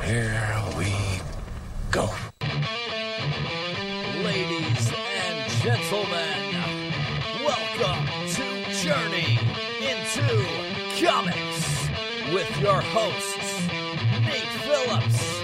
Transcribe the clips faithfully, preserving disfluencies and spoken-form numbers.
Here we go. Ladies and gentlemen, welcome to Journey into Comics with your hosts, Nate Phillips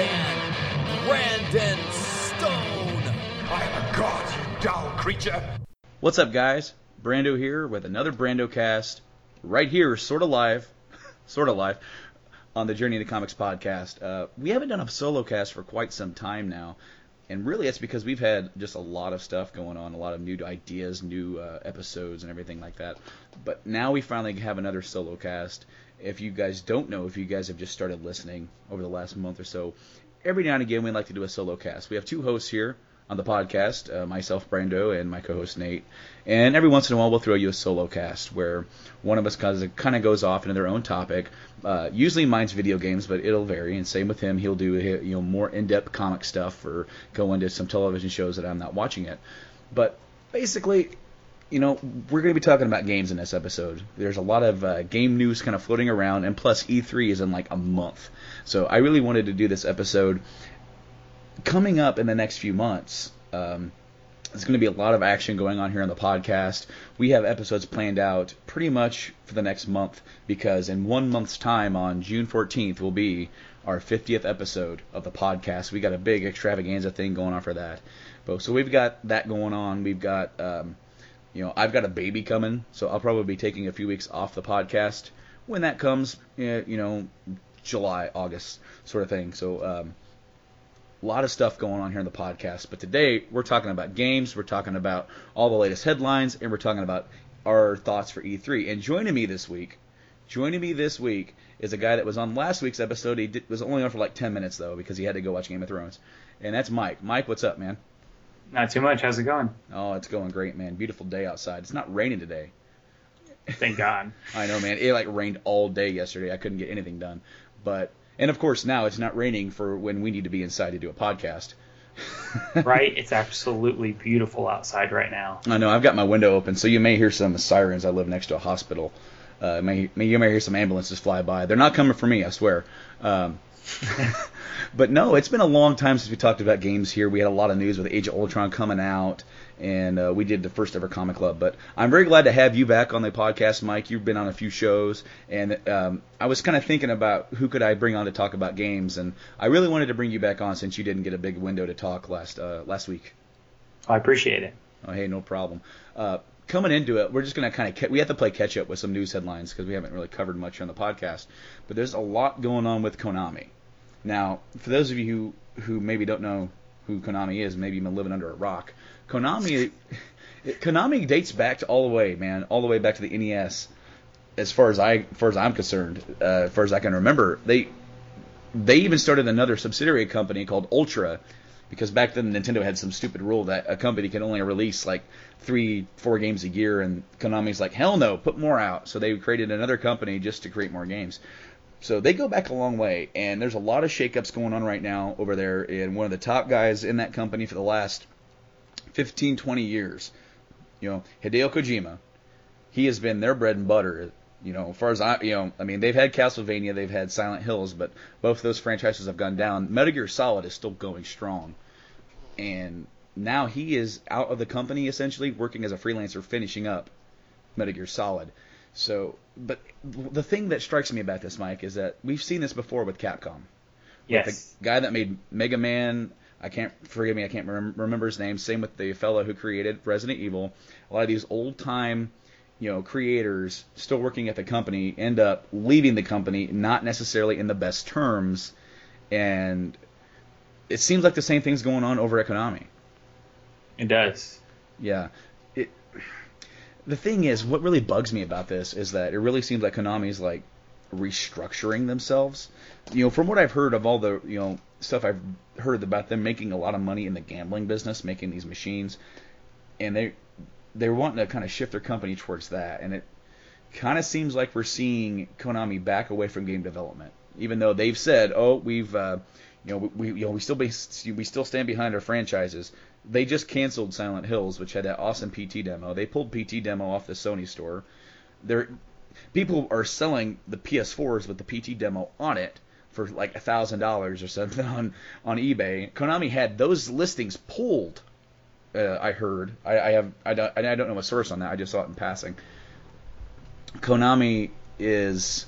and Brandon Stone. I am a god, you dull creature. What's up, guys? Brando here with another Brando cast, right here, sort of live, sort of live, on the Journey into Comics podcast. Uh, we haven't done a solo cast for quite some time now, and really it's because we've had just a lot of stuff going on, a lot of new ideas, new uh, episodes, and everything like that. But now we finally have another solo cast. If you guys don't know, if you guys have just started listening over the last month or so, every now and again we like to do a solo cast. We have two hosts here on the podcast, uh, myself, Brando, and my co-host, Nate. And every once in a while, we'll throw you a solo cast where one of us kind of goes off into their own topic. Uh, usually mine's video games, but it'll vary. And same with him. He'll do you know more in-depth comic stuff or go into some television shows that I'm not watching yet. But basically, you know, we're going to be talking about games in this episode. There's a lot of uh, game news kind of floating around, and plus E three is in like a month. So I really wanted to do this episode. Coming up in the next few months, um, there's going to be a lot of action going on here on the podcast. We have episodes planned out pretty much for the next month because in one month's time, on June fourteenth, will be our fiftieth episode of the podcast. We got a big extravaganza thing going on for that. But, so we've got that going on. We've got, um, you know, I've got a baby coming, so I'll probably be taking a few weeks off the podcast. When that comes, you know, July, August sort of thing. So, um, a lot of stuff going on here in the podcast, but today we're talking about games, we're talking about all the latest headlines, and we're talking about our thoughts for E three. And joining me this week, joining me this week is a guy that was on last week's episode. He did, was only on for like ten minutes, though, because he had to go watch Game of Thrones. And that's Mike. Mike, what's up, man? Not too much. How's it going? Oh, it's going great, man. Beautiful day outside. It's not raining today. Thank God. I know, man. It like rained all day yesterday. I couldn't get anything done. But... And, of course, now it's not raining for when we need to be inside to do a podcast. Right? It's absolutely beautiful outside right now. I know. I've got my window open, so you may hear some sirens. I live next to a hospital. Uh, may, may, you may hear some ambulances fly by. They're not coming for me, I swear. Um, but, no, it's been a long time since we talked about games here. We had a lot of news with Age of Ultron coming out, and uh, we did the first ever Comic Club. But I'm very glad to have you back on the podcast, Mike. You've been on a few shows, and um, I was kind of thinking about who could I bring on to talk about games, and I really wanted to bring you back on since you didn't get a big window to talk last uh, last week. I appreciate it. Oh, hey, no problem. Uh, coming into it, we're just going to kind of ca- we have to play catch up with some news headlines because we haven't really covered much on the podcast. But there's a lot going on with Konami. Now, for those of you who, who maybe don't know who Konami is, maybe you've been living under a rock. Konami, Konami dates back to all the way, man, all the way back to the N E S. As far as I, as far as I'm concerned, uh, as far as I can remember, they they even started another subsidiary company called Ultra, because back then Nintendo had some stupid rule that a company can only release like three, four games a year, and Konami's like, hell no, put more out. So they created another company just to create more games. So they go back a long way, and there's a lot of shakeups going on right now over there. And one of the top guys in that company for the last fifteen, twenty years, you know, Hideo Kojima, he has been their bread and butter. You know, as far as I, you know, I mean, they've had Castlevania, they've had Silent Hills, but both of those franchises have gone down. Metal Gear Solid is still going strong, and now he is out of the company essentially, working as a freelancer, finishing up Metal Gear Solid. So, but the thing that strikes me about this, Mike, is that we've seen this before with Capcom. Yes. With the guy that made Mega Man, I can't, forgive me, I can't rem- remember his name. Same with the fellow who created Resident Evil. A lot of these old-time, you know, creators still working at the company end up leaving the company, not necessarily in the best terms. And it seems like the same thing's going on over at Konami. It does. Yeah. It. The thing is, what really bugs me about this is that it really seems like Konami's like restructuring themselves. You know, from what I've heard of all the, you know, stuff I've heard about them making a lot of money in the gambling business, making these machines, and they they're wanting to kind of shift their company towards that, and it kind of seems like we're seeing Konami back away from game development, even though they've said, oh, we've uh, you know, we you know we still be, we still stand behind our franchises. They just canceled Silent Hills, which had that awesome P T demo. They pulled P T demo off the Sony store. They're, people are selling the P S fours with the P T demo on it, for like a thousand dollars or something on on eBay. Konami had those listings pulled. Uh, I heard. I, I have. I don't. I don't know a source on that. I just saw it in passing. Konami is.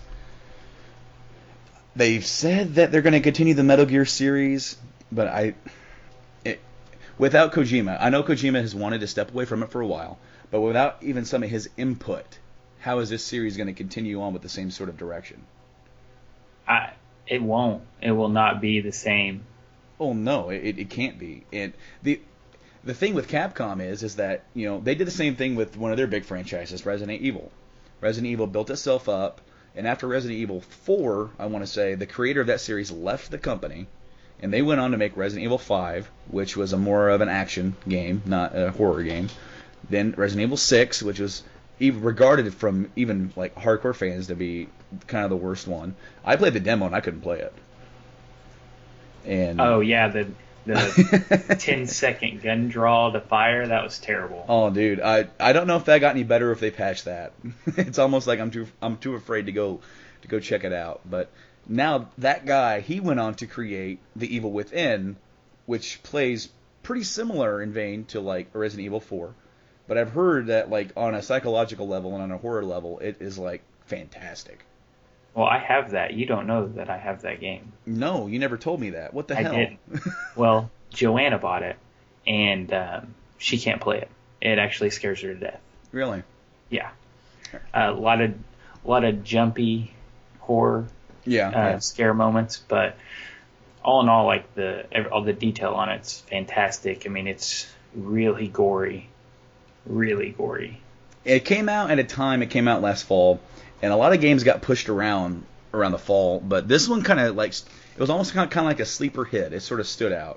They've said that they're going to continue the Metal Gear series, but I. It, without Kojima, I know Kojima has wanted to step away from it for a while, but without even some of his input, how is this series going to continue on with the same sort of direction? I, it won't. It will not be the same. Oh no, it, it can't be. And the the thing with Capcom is is that, you know, they did the same thing with one of their big franchises, Resident Evil. Resident Evil built itself up, and after Resident Evil four, I want to say, the creator of that series left the company, and they went on to make Resident Evil five, which was a more of an action game, not a horror game. Then Resident Evil six, which was even regarded from even like hardcore fans to be kind of the worst one. I played the demo and I couldn't play it. And oh yeah, the the ten second gun draw to fire, that was terrible. Oh dude, I I don't know if that got any better if they patched that. It's almost like I'm too I'm too afraid to go to go check it out. But now that guy, he went on to create The Evil Within, which plays pretty similar in vein to like Resident Evil four. But I've heard that like on a psychological level and on a horror level, it is like fantastic. Well, I have that. You don't know that I have that game. No, you never told me that. What the I hell? did. Well, Joanna bought it, and um, she can't play it. It actually scares her to death. Really? Yeah. Uh, a lot of, a lot of jumpy horror. Yeah, uh, yeah. Scare moments, but all in all, like the all the detail on it's fantastic. I mean, it's really gory, really gory. It came out at a time. It came out last fall. And a lot of games got pushed around around the fall, but this one kind of like it was almost kind of, kind of like a sleeper hit. It sort of stood out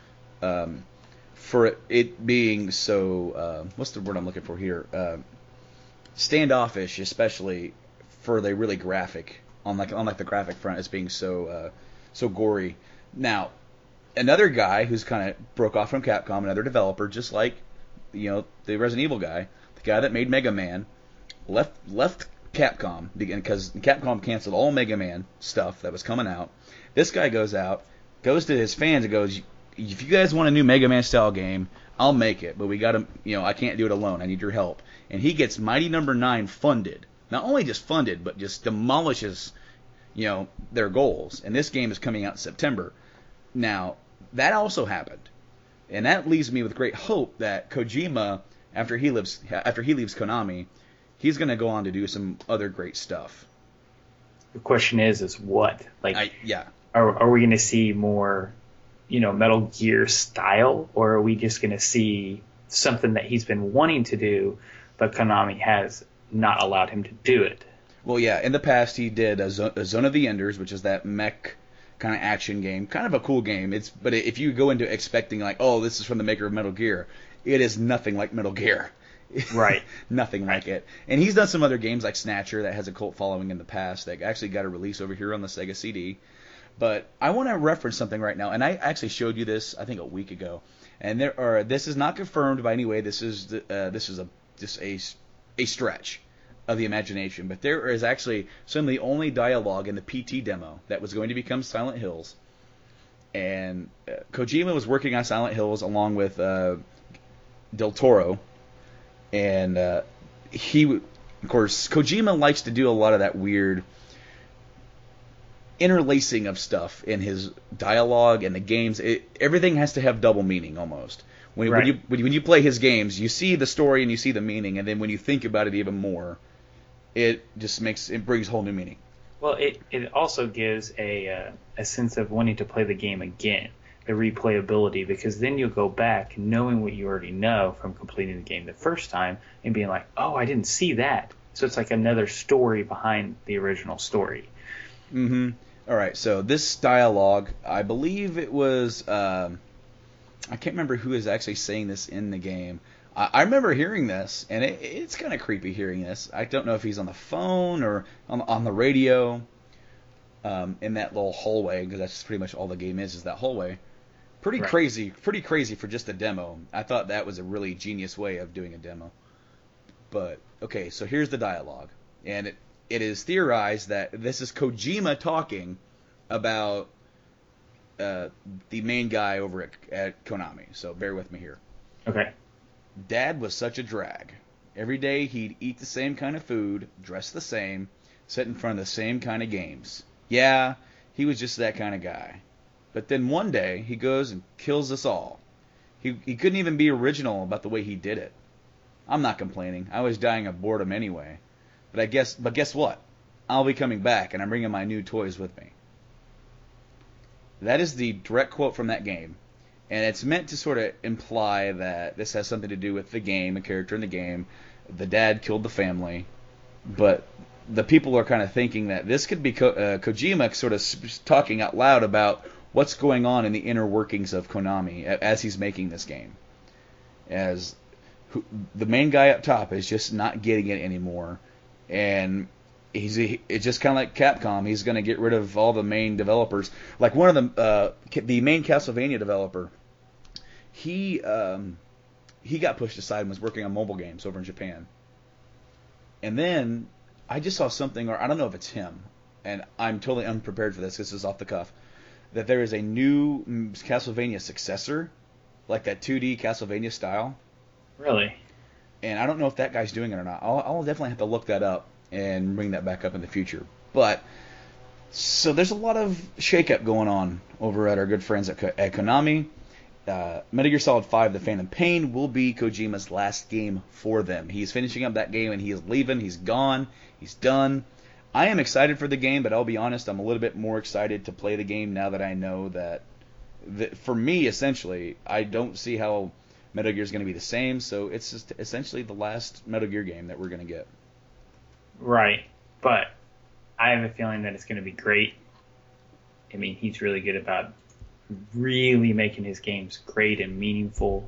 um, for it, it being so. Uh, what's the word I'm looking for here? Uh, standoffish, especially for the really graphic on like on like the graphic front, as being so uh, so gory. Now, another guy who's kind of broke off from Capcom, another developer, just like you know the Resident Evil guy, the guy that made Mega Man, left left. Capcom, because Capcom canceled all Mega Man stuff that was coming out. This guy goes out, goes to his fans and goes, if you guys want a new Mega Man style game, I'll make it, but we got to, you know, I can't do it alone. I need your help. And he gets Mighty Number Nine funded. Not only just funded, but just demolishes, you know, their goals. And this game is coming out in September. Now, that also happened. And that leaves me with great hope that Kojima, after he leaves, after he leaves Konami, he's going to go on to do some other great stuff. The question is, is what? Like, I, yeah. Are, are we going to see more, you know, Metal Gear style, or are we just going to see something that he's been wanting to do, but Konami has not allowed him to do it? Well, yeah. In the past, he did a, Zo- a Zone of the Enders, which is that mech kind of action game, kind of a cool game. It's but if you go into expecting like, oh, this is from the maker of Metal Gear, it is nothing like Metal Gear. Right. Nothing like it. And he's done some other games like Snatcher that has a cult following in the past that actually got a release over here on the Sega C D. But I want to reference something right now, and I actually showed you this I think a week ago. And there are this is not confirmed by any way. This is the, uh, this is a just a a stretch of the imagination. But there is actually some of the only dialogue in the P T demo that was going to become Silent Hills. And uh, Kojima was working on Silent Hills along with uh, Del Toro. And uh, he, of course, Kojima likes to do a lot of that weird interlacing of stuff in his dialogue and the games. It, everything has to have double meaning almost. When, right. when you when you when you play his games, you see the story and you see the meaning, and then when you think about it even more, it just makes it brings whole new meaning. Well, it it also gives a uh, a sense of wanting to play the game again. The replayability, because then you'll go back knowing what you already know from completing the game the first time and being like, oh, I didn't see that. So it's like another story behind the original story. Mm-hmm. All right, so this dialogue, I believe it was, um, I can't remember who is actually saying this in the game. I, I remember hearing this, and it, it's kind of creepy hearing this. I don't know if he's on the phone or on, on the radio um, in that little hallway, because that's pretty much all the game is, is that hallway. Pretty right. crazy, pretty crazy for just a demo. I thought that was a really genius way of doing a demo. But, okay, so here's the dialogue. And it, it is theorized that this is Kojima talking about uh, the main guy over at, at Konami, so bear with me here. Okay. Dad was such a drag. Every day he'd eat the same kind of food, dress the same, sit in front of the same kind of games. Yeah, he was just that kind of guy. But then one day he goes and kills us all. He he couldn't even be original about the way he did it. I'm not complaining. I was dying of boredom anyway. But I guess but guess what? I'll be coming back and I'm bringing my new toys with me. That is the direct quote from that game. And it's meant to sort of imply that this has something to do with the game, a character in the game. The dad killed the family. But the people are kind of thinking that this could be Ko- uh, Kojima sort of talking out loud about what's going on in the inner workings of Konami as he's making this game. As who, the main guy up top is just not getting it anymore. And he's it's just kind of like Capcom. He's going to get rid of all the main developers. Like one of the uh, the main Castlevania developer, he um, he got pushed aside and was working on mobile games over in Japan. And then I just saw something, or I don't know if it's him, and I'm totally unprepared for this. This is off the cuff. That there is a new Castlevania successor, like that two D Castlevania style. Really? And I don't know if that guy's doing it or not. I'll, I'll definitely have to look that up and bring that back up in the future. But so there's a lot of shakeup going on over at our good friends at, at Konami. Uh, Metal Gear Solid five: The Phantom Pain will be Kojima's last game for them. He's finishing up that game and he is leaving. He's gone. He's done. I am excited for the game, but I'll be honest, I'm a little bit more excited to play the game now that I know that, that for me, essentially, I don't see how Metal Gear is going to be the same. So it's just essentially the last Metal Gear game that we're going to get. Right, but I have a feeling that it's going to be great. I mean, he's really good about really making his games great and meaningful.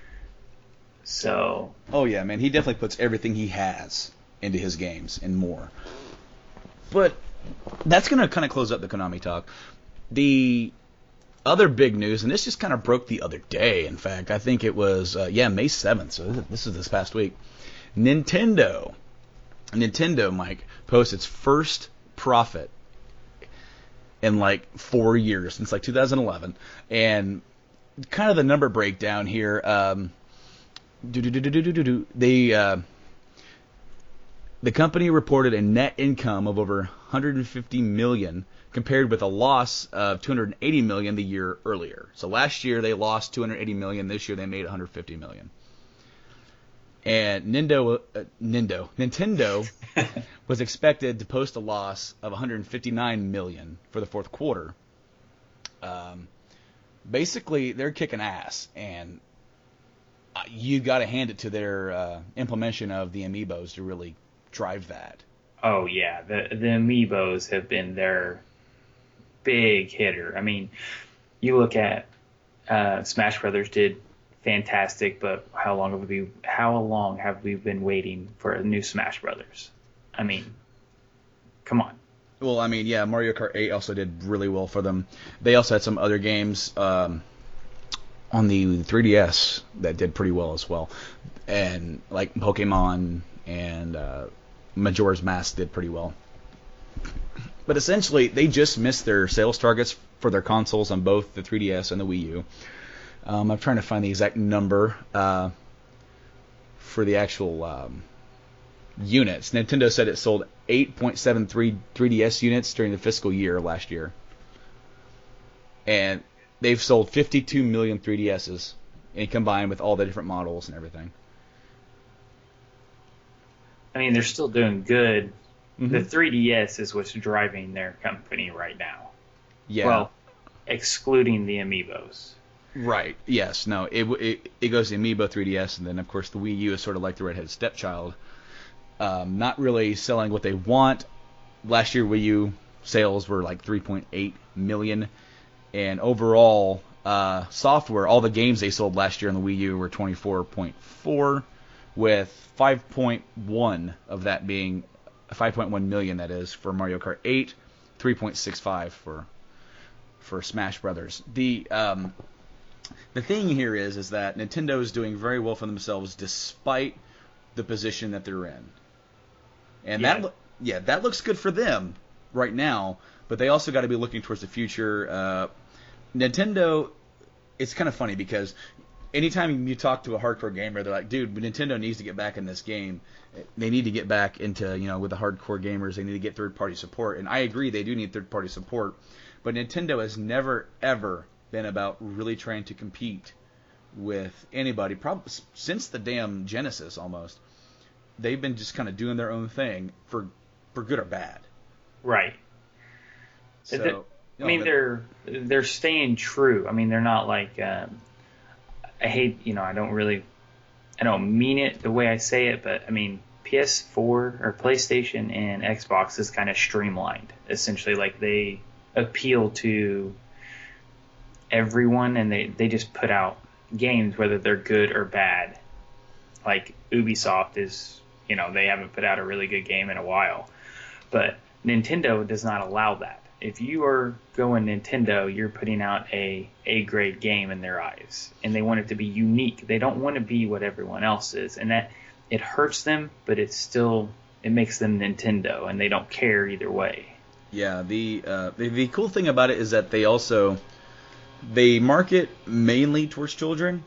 So, oh yeah, man, he definitely puts everything he has into his games and more. But that's going to kind of close up the Konami talk. The other big news, and this just kind of broke the other day, in fact, I think it was, uh, yeah, May seventh, so this is this past week. Nintendo, Nintendo, Mike, posts its first profit in like four years, since like two thousand eleven. And kind of the number breakdown here, um, they, uh, the company reported a net income of over one hundred fifty million dollars compared with a loss of two hundred eighty million dollars the year earlier. So last year they lost two hundred eighty million dollars, this year they made one hundred fifty million dollars. And Nintendo, uh, Nintendo, Nintendo was expected to post a loss of one hundred fifty-nine million dollars for the fourth quarter. Um, basically, they're kicking ass, and you got to hand it to their uh, implementation of the amiibos to really drive that. Oh yeah, the the amiibos have been their big hitter. I mean, you look at uh, Smash Brothers did fantastic, but how long have we how long have we been waiting for a new Smash Brothers? I mean, come on. Well, I mean, yeah, Mario Kart eight also did really well for them. They also had some other games um, on the three D S that did pretty well as well, and like Pokemon and uh, Majora's Mask did pretty well. But essentially, they just missed their sales targets for their consoles on both the three D S and the Wii U. Um, I'm trying to find the exact number uh, for the actual um, units. Nintendo said it sold eight point seven three three D S units during the fiscal year last year. And they've sold fifty-two million three D S's, and combined with all the different models and everything. I mean, they're still doing good. Mm-hmm. The three D S is what's driving their company right now. Yeah. Well, excluding the amiibos. Right. Yes. No. It it it goes to Amiibo three D S, and then of course the Wii U is sort of like the redheaded stepchild, um, not really selling what they want. Last year Wii U sales were like three point eight million, and overall uh, software, all the games they sold last year on the Wii U were twenty-four point four, with five point one of that being five point one million, that is, for Mario Kart eight, three point six five for for Smash Brothers. The um, The thing here is, is that Nintendo is doing very well for themselves despite the position that they're in, and yeah. that lo- yeah that looks good for them right now. but they also got to be looking towards the future. Uh, Nintendo, it's kind of funny because anytime you talk to a hardcore gamer, they're like, dude, Nintendo needs to get back in this game. They need to get back into, you know, with the hardcore gamers, they need to get third-party support. And I agree, they do need third-party support. But Nintendo has never, ever been about really trying to compete with anybody, probably since the damn Genesis almost. They've been just kind of doing their own thing for for good or bad. Right. So, the, you know, I mean, the, they're they're staying true. I mean, they're not like um, I hate, you know, I don't really, I don't mean it the way I say it, but I mean, P S four or PlayStation and Xbox is kind of streamlined. Essentially, like they appeal to everyone, and they they just put out games whether they're good or bad. Like Ubisoft is, you know, they haven't put out a really good game in a while. But Nintendo does not allow that. If you are going Nintendo, you're putting out a A-grade game in their eyes. And they want it to be unique. They don't want to be what everyone else is. And that, it hurts them, but it's still, it makes them Nintendo. And they don't care either way. Yeah, the, uh, the the cool thing about it is that they also, they market mainly towards children.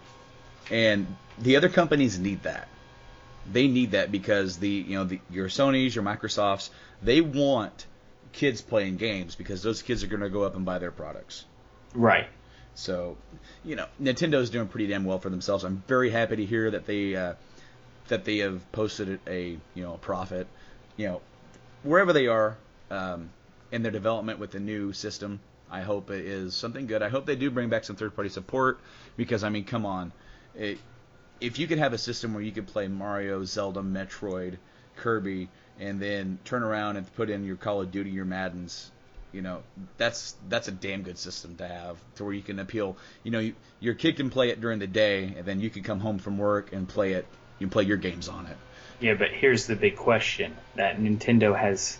And the other companies need that. They need that because the you know the, your Sonys, your Microsofts, they want kids playing games because those kids are going to go up and buy their products. Right. So, you know, Nintendo's doing pretty damn well for themselves. I'm very happy to hear that they uh, that they have posted a you know a profit. You know, wherever they are um, in their development with the new system, I hope it is something good. I hope they do bring back some third-party support because I mean, come on. It, if you could have a system where you could play Mario, Zelda, Metroid, Kirby, and then turn around and put in your Call of Duty, your Maddens, you know, that's that's a damn good system to have, to where you can appeal. You know, you, your kid can play it during the day, and then you can come home from work and play it. You can play your games on it. Yeah, but here's the big question that Nintendo has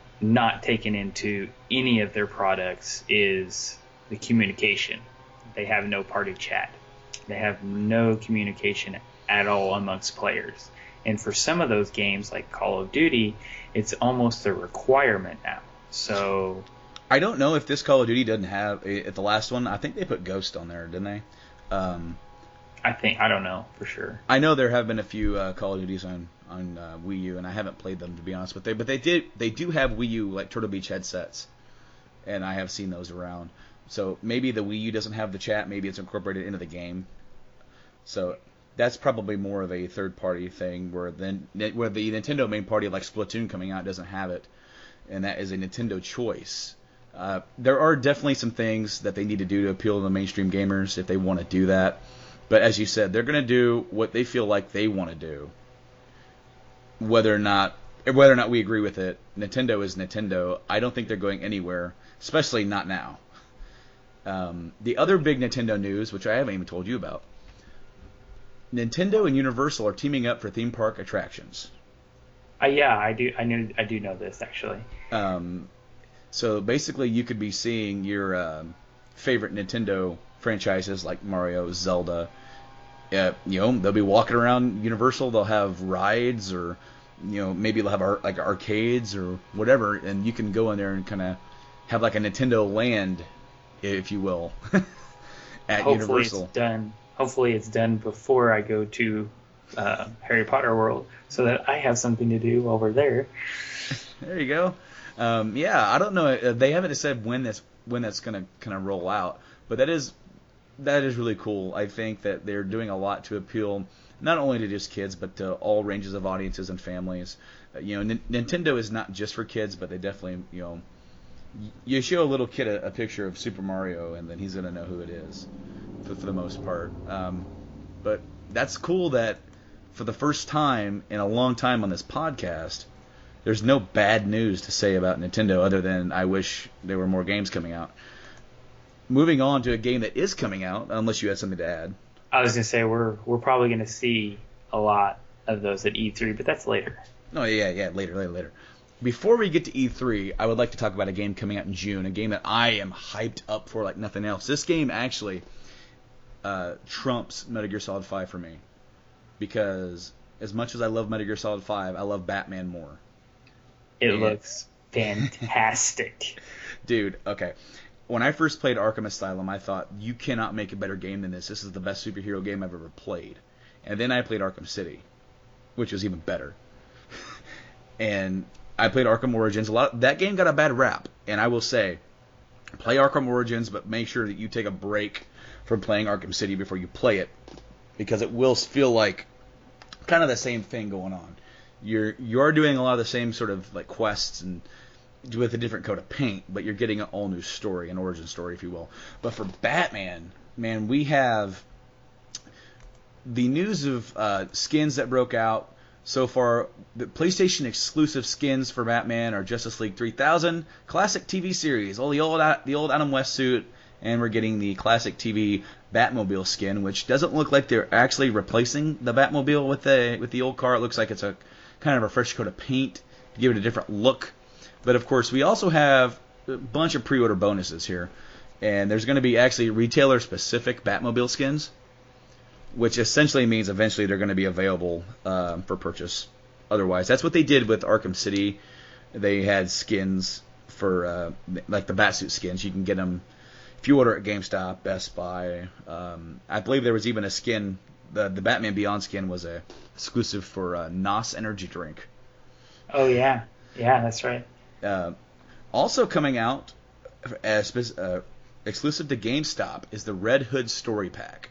not taken into any of their products is the communication. They have no party chat. They have no communication at all amongst players. And for some of those games, like Call of Duty, it's almost a requirement now. So I don't know if this Call of Duty doesn't have, at the last one, I think they put Ghost on there, didn't they? Um, I think, I don't know for sure. I know there have been a few uh, Call of Duties on, on uh, Wii U, and I haven't played them, to be honest with you. But they did they do have Wii U, like Turtle Beach headsets, and I have seen those around. So maybe the Wii U doesn't have the chat, maybe it's incorporated into the game. So that's probably more of a third-party thing, where then where the Nintendo main party, like Splatoon coming out, doesn't have it, and that is a Nintendo choice. Uh, there are definitely some things that they need to do to appeal to the mainstream gamers if they want to do that. But as you said, they're going to do what they feel like they want to do, whether or not whether or not we agree with it. Nintendo is Nintendo. I don't think they're going anywhere, especially not now. Um, the other big Nintendo news, which I haven't even told you about. Nintendo and Universal are teaming up for theme park attractions. Uh, yeah, I do. I knew. I do know this actually. Um, so basically, you could be seeing your uh, favorite Nintendo franchises like Mario, Zelda. Uh, you know, they'll be walking around Universal. They'll have rides, or you know, maybe they'll have ar- like arcades or whatever, and you can go in there and kind of have like a Nintendo Land, if you will, at Hopefully Universal. It's done. Hopefully it's done before I go to uh, Harry Potter World, so that I have something to do while we're there. There you go. Um, yeah, I don't know. Uh, They haven't said when that's when that's going to kind of roll out, but that is that is really cool. I think that they're doing a lot to appeal not only to just kids, but to all ranges of audiences and families. Uh, you know, N- Nintendo is not just for kids, but they definitely, you know, y- you show a little kid a, a picture of Super Mario, and then he's going to know who it is. For, for the most part. Um, but that's cool that for the first time in a long time on this podcast, there's no bad news to say about Nintendo other than I wish there were more games coming out. Moving on to a game that is coming out, unless you had something to add. I was gonna say we're we're probably gonna see a lot of those at E three, but that's later. No, yeah, yeah, later, later, later. Before we get to E three, I would like to talk about a game coming out in June, a game that I am hyped up for like nothing else. This game actually Uh, trumps Metal Gear Solid five for me, because as much as I love Metal Gear Solid five, I love Batman more. It And- looks fantastic. Dude, okay. When I first played Arkham Asylum, I thought, you cannot make a better game than this. This is the best superhero game I've ever played. And then I played Arkham City, which was even better. And I played Arkham Origins. A lot. That game got a bad rap. And I will say, play Arkham Origins, but make sure that you take a break from playing Arkham City before you play it, because it will feel like kind of the same thing going on. You're you're doing a lot of the same sort of like quests and with a different coat of paint, but you're getting an all new story, an origin story, if you will. But for Batman, man, we have the news of uh, skins that broke out so far. The PlayStation exclusive skins for Batman are Justice League three thousand, classic T V series, all the old the old Adam West suit, and we're getting the classic T V Batmobile skin, which doesn't look like they're actually replacing the Batmobile with the with the old car. It looks like it's a kind of a fresh coat of paint to give it a different look. But of course, we also have a bunch of pre-order bonuses here, and there's going to be actually retailer-specific Batmobile skins, which essentially means eventually they're going to be available um, for purchase. Otherwise, that's what they did with Arkham City. They had skins for uh, like the Batsuit skins. You can get them if you order at GameStop, Best Buy. Um, I believe there was even a skin. The the Batman Beyond skin was a exclusive for uh, N O S energy drink. Oh yeah, yeah, that's right. Uh, also coming out as uh, exclusive to GameStop is the Red Hood Story Pack.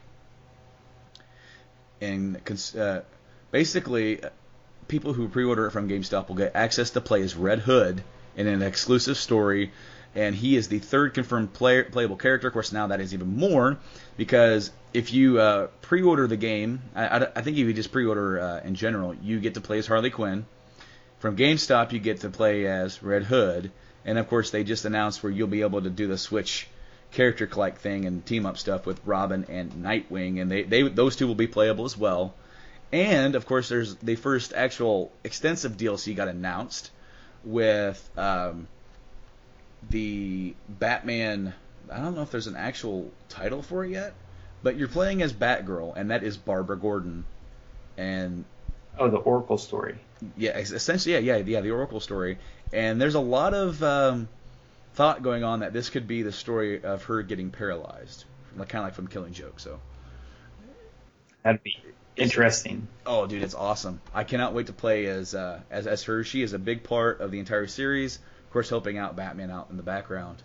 And uh, basically, people who pre-order it from GameStop will get access to play as Red Hood in an exclusive story, and he is the third confirmed play- playable character. Of course, now that is even more, because if you uh, pre-order the game, I, I, I think if you just pre-order uh, in general, you get to play as Harley Quinn. From GameStop, you get to play as Red Hood, and of course, they just announced where you'll be able to do the Switch character collect thing and team up stuff with Robin and Nightwing, and they, they those two will be playable as well. And of course, there's the first actual extensive D L C got announced with um, the Batman. I don't know if there's an actual title for it yet, but you're playing as Batgirl, and that is Barbara Gordon. And oh, the Oracle story. Yeah, essentially, yeah, yeah, yeah, the Oracle story. And there's a lot of um, thought going on that this could be the story of her getting paralyzed, like kind of like from Killing Joke. So that'd be interesting. Oh, dude, it's awesome! I cannot wait to play as uh, as as her. She is a big part of the entire series, of course, helping out Batman out in the background.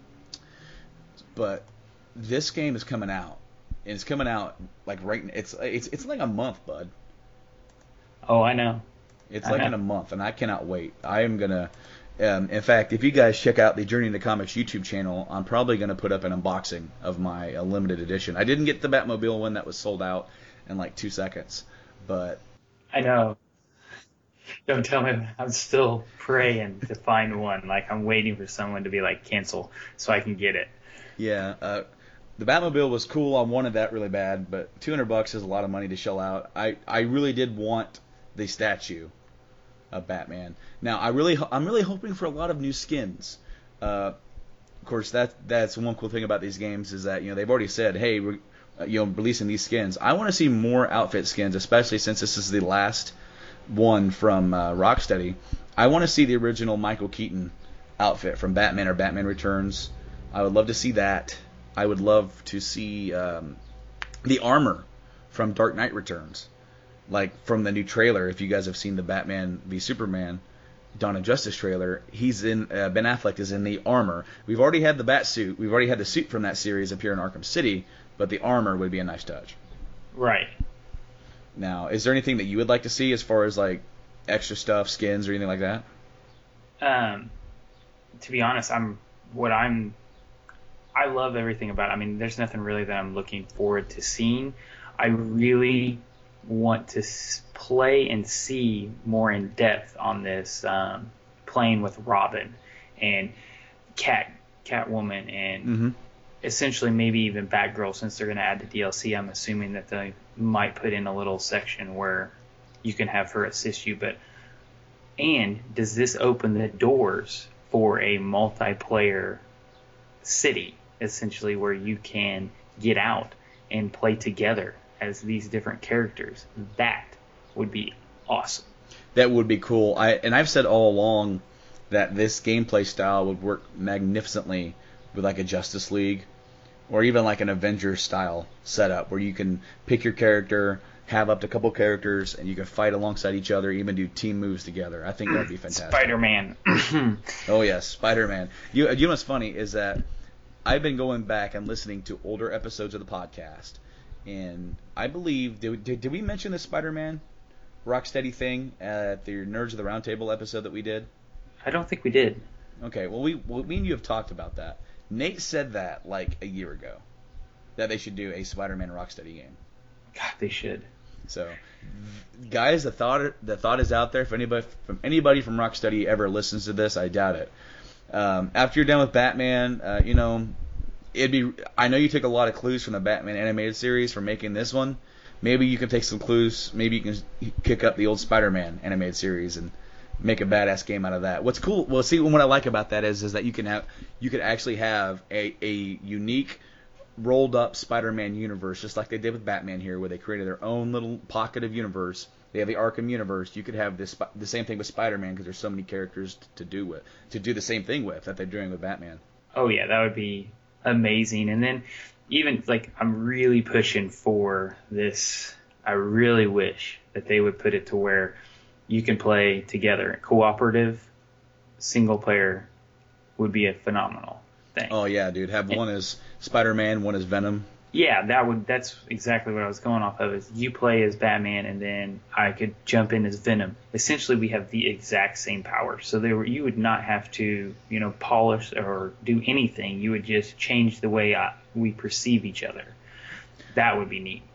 But this game is coming out, and it's coming out like right. It's it's it's like a month, bud. Oh, I know. It's I like know. in a month, and I cannot wait. I am gonna. Um, in fact, if you guys check out the Journey into Comics YouTube channel, I'm probably going to put up an unboxing of my uh, limited edition. I didn't get the Batmobile one that was sold out in like two seconds, but I know. Don't tell me. I'm still praying to find one. Like, I'm waiting for someone to be like, cancel, so I can get it. yeah, uh, the Batmobile was cool. I wanted that really bad, but two hundred bucks is a lot of money to shell out. I, I really did want the statue of Batman. Now, I really, I'm really hoping for a lot of new skins. Uh, of course, that that's one cool thing about these games is that you know they've already said, hey, we're uh, you know releasing these skins. I want to see more outfit skins, especially since this is the last one from uh, Rocksteady. I want to see the original Michael Keaton outfit from Batman or Batman Returns. I would love to see that. I would love to see um, the armor from Dark Knight Returns. Like from the new trailer, if you guys have seen the Batman v Superman Dawn of Justice trailer, he's in uh, Ben Affleck is in the armor. We've already had the bat suit. We've already had the suit from that series appear in Arkham City, but the armor would be a nice touch. Right. Now, is there anything that you would like to see as far as like extra stuff, skins, or anything like that? Um, to be honest, I'm what I'm. I love everything about it. I mean, there's nothing really that I'm looking forward to seeing. I really want to s- play and see more in depth on this, um, playing with Robin and Cat, Catwoman, and Mm-hmm. essentially maybe even Batgirl, since they're going to add the D L C. I'm assuming that they might put in a little section where you can have her assist you. But and does this open the doors for a multiplayer city, essentially, where you can get out and play together as these different characters? That would be awesome. That would be cool. I and I've said all along that this gameplay style would work magnificently with like a Justice League or even like an Avengers style setup where you can pick your character, have up to a couple characters, and you can fight alongside each other, even do team moves together. I think that would be fantastic. Spider-Man. Oh yes, Spider-Man. You, you know what's funny is that I've been going back and listening to older episodes of the podcast, and I believe did, did, did we mention the Spider-Man Rocksteady thing at the Nerds of the Roundtable episode that we did? I don't think we did. Okay, well we well, me and you have talked about that. Nate said that like a year ago, that they should do a Spider-Man Rocksteady game. God, they should. So, guys, the thought the thought is out there. If anybody from anybody from Rocksteady ever listens to this, I doubt it. Um, after you're done with Batman, uh, you know, it'd be. I know you took a lot of clues from the Batman animated series for making this one. Maybe you can take some clues. Maybe you can kick up the old Spider-Man animated series and make a badass game out of that. What's cool? Well, see, what I like about that is is that you can have you could actually have a a unique rolled up Spider-Man universe, just like they did with Batman here, where they created their own little pocket of universe. They have the Arkham universe. You could have this the same thing with Spider-Man because there's so many characters to do with to do the same thing with that they're doing with Batman. Oh yeah, that would be amazing. And then even like I'm really pushing for this. I really wish that they would put it to where you can play together. Cooperative, single player would be a phenomenal thing. Oh yeah, dude. Have one as Spider-Man, one as Venom. Yeah, that would. That's exactly what I was going off of. Is you play as Batman, and then I could jump in as Venom. Essentially, we have the exact same power. So there, were, you would not have to, you know, polish or do anything. You would just change the way I, we perceive each other. That would be neat.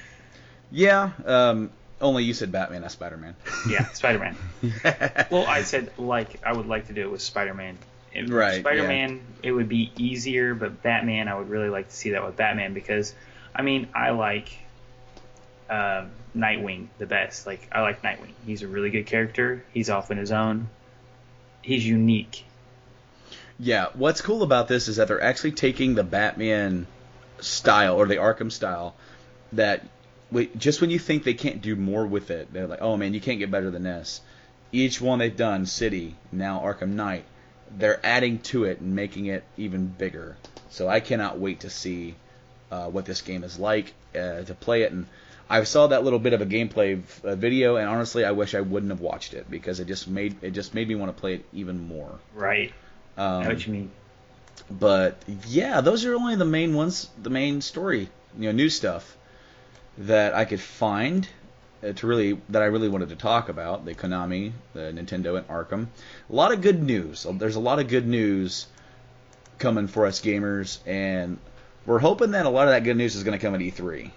Yeah. Um, only you said Batman, not Spider-Man. Yeah, Spider-Man. Well, I said like I would like to do it with Spider-Man. Right, Spider-Man, yeah. It would be easier, but Batman, I would really like to see that with Batman because, I mean, I like uh, Nightwing the best. Like, I like Nightwing. He's a really good character. He's off on his own. He's unique. Yeah, what's cool about this is that they're actually taking the Batman style, or the Arkham style, that just when you think they can't do more with it, they're like, oh man, you can't get better than this. Each one they've done, City, now Arkham Knight, they're adding to it and making it even bigger. So I cannot wait to see uh, what this game is like, uh, to play it. And I saw that little bit of a gameplay uh, video, and honestly, I wish I wouldn't have watched it because it just made it just made me want to play it even more. Right. Um, I know what you mean. But yeah, those are only the main ones, the main story, you know, new stuff that I could find. To really that I really wanted to talk about, the Konami, the Nintendo, and Arkham. A lot of good news. There's a lot of good news coming for us gamers, and we're hoping that a lot of that good news is going to come at E three.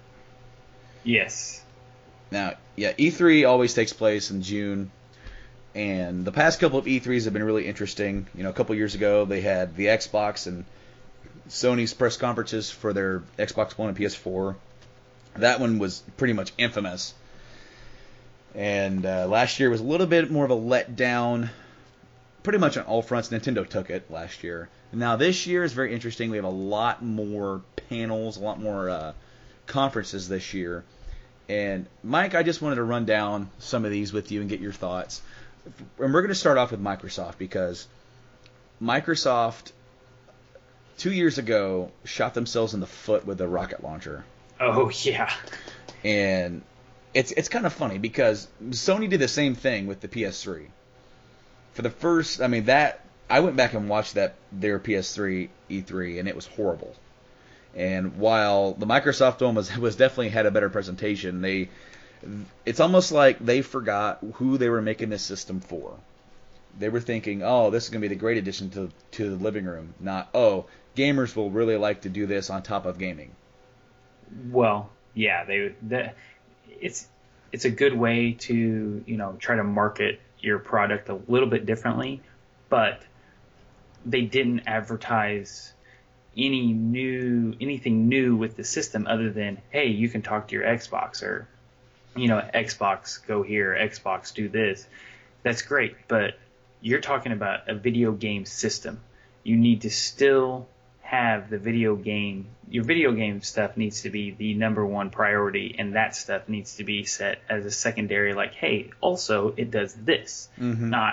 Yes. Now, yeah, E three always takes place in June, and the past couple of E threes have been really interesting. You know, a couple years ago they had the Xbox and Sony's press conferences for their Xbox One and P S four. That one was pretty much infamous. And uh, last year was a little bit more of a letdown. Pretty much on all fronts, Nintendo took it last year. Now this year is very interesting. We have a lot more panels, a lot more uh, conferences this year. And Mike, I just wanted to run down some of these with you and get your thoughts. And we're going to start off with Microsoft because Microsoft, two years ago, shot themselves in the foot with a rocket launcher. Oh, yeah. And it's it's kind of funny because Sony did the same thing with the P S three. For the first, I mean, that I went back and watched that their P S three E three, and it was horrible. And while the Microsoft one was was definitely had a better presentation, they it's almost like they forgot who they were making this system for. They were thinking, oh, this is going to be the great addition to to the living room, not, oh, gamers will really like to do this on top of gaming. Well, yeah, they the, it's it's a good way to, you know, try to market your product a little bit differently, but they didn't advertise any new anything new with the system other than, hey, you can talk to your Xbox, or, you know, Xbox go here, Xbox do this. That's great, but you're talking about a video game system. You need to still have the video game, your video game stuff needs to be the number one priority, and that stuff needs to be set as a secondary, like, hey, also it does this, mm-hmm. not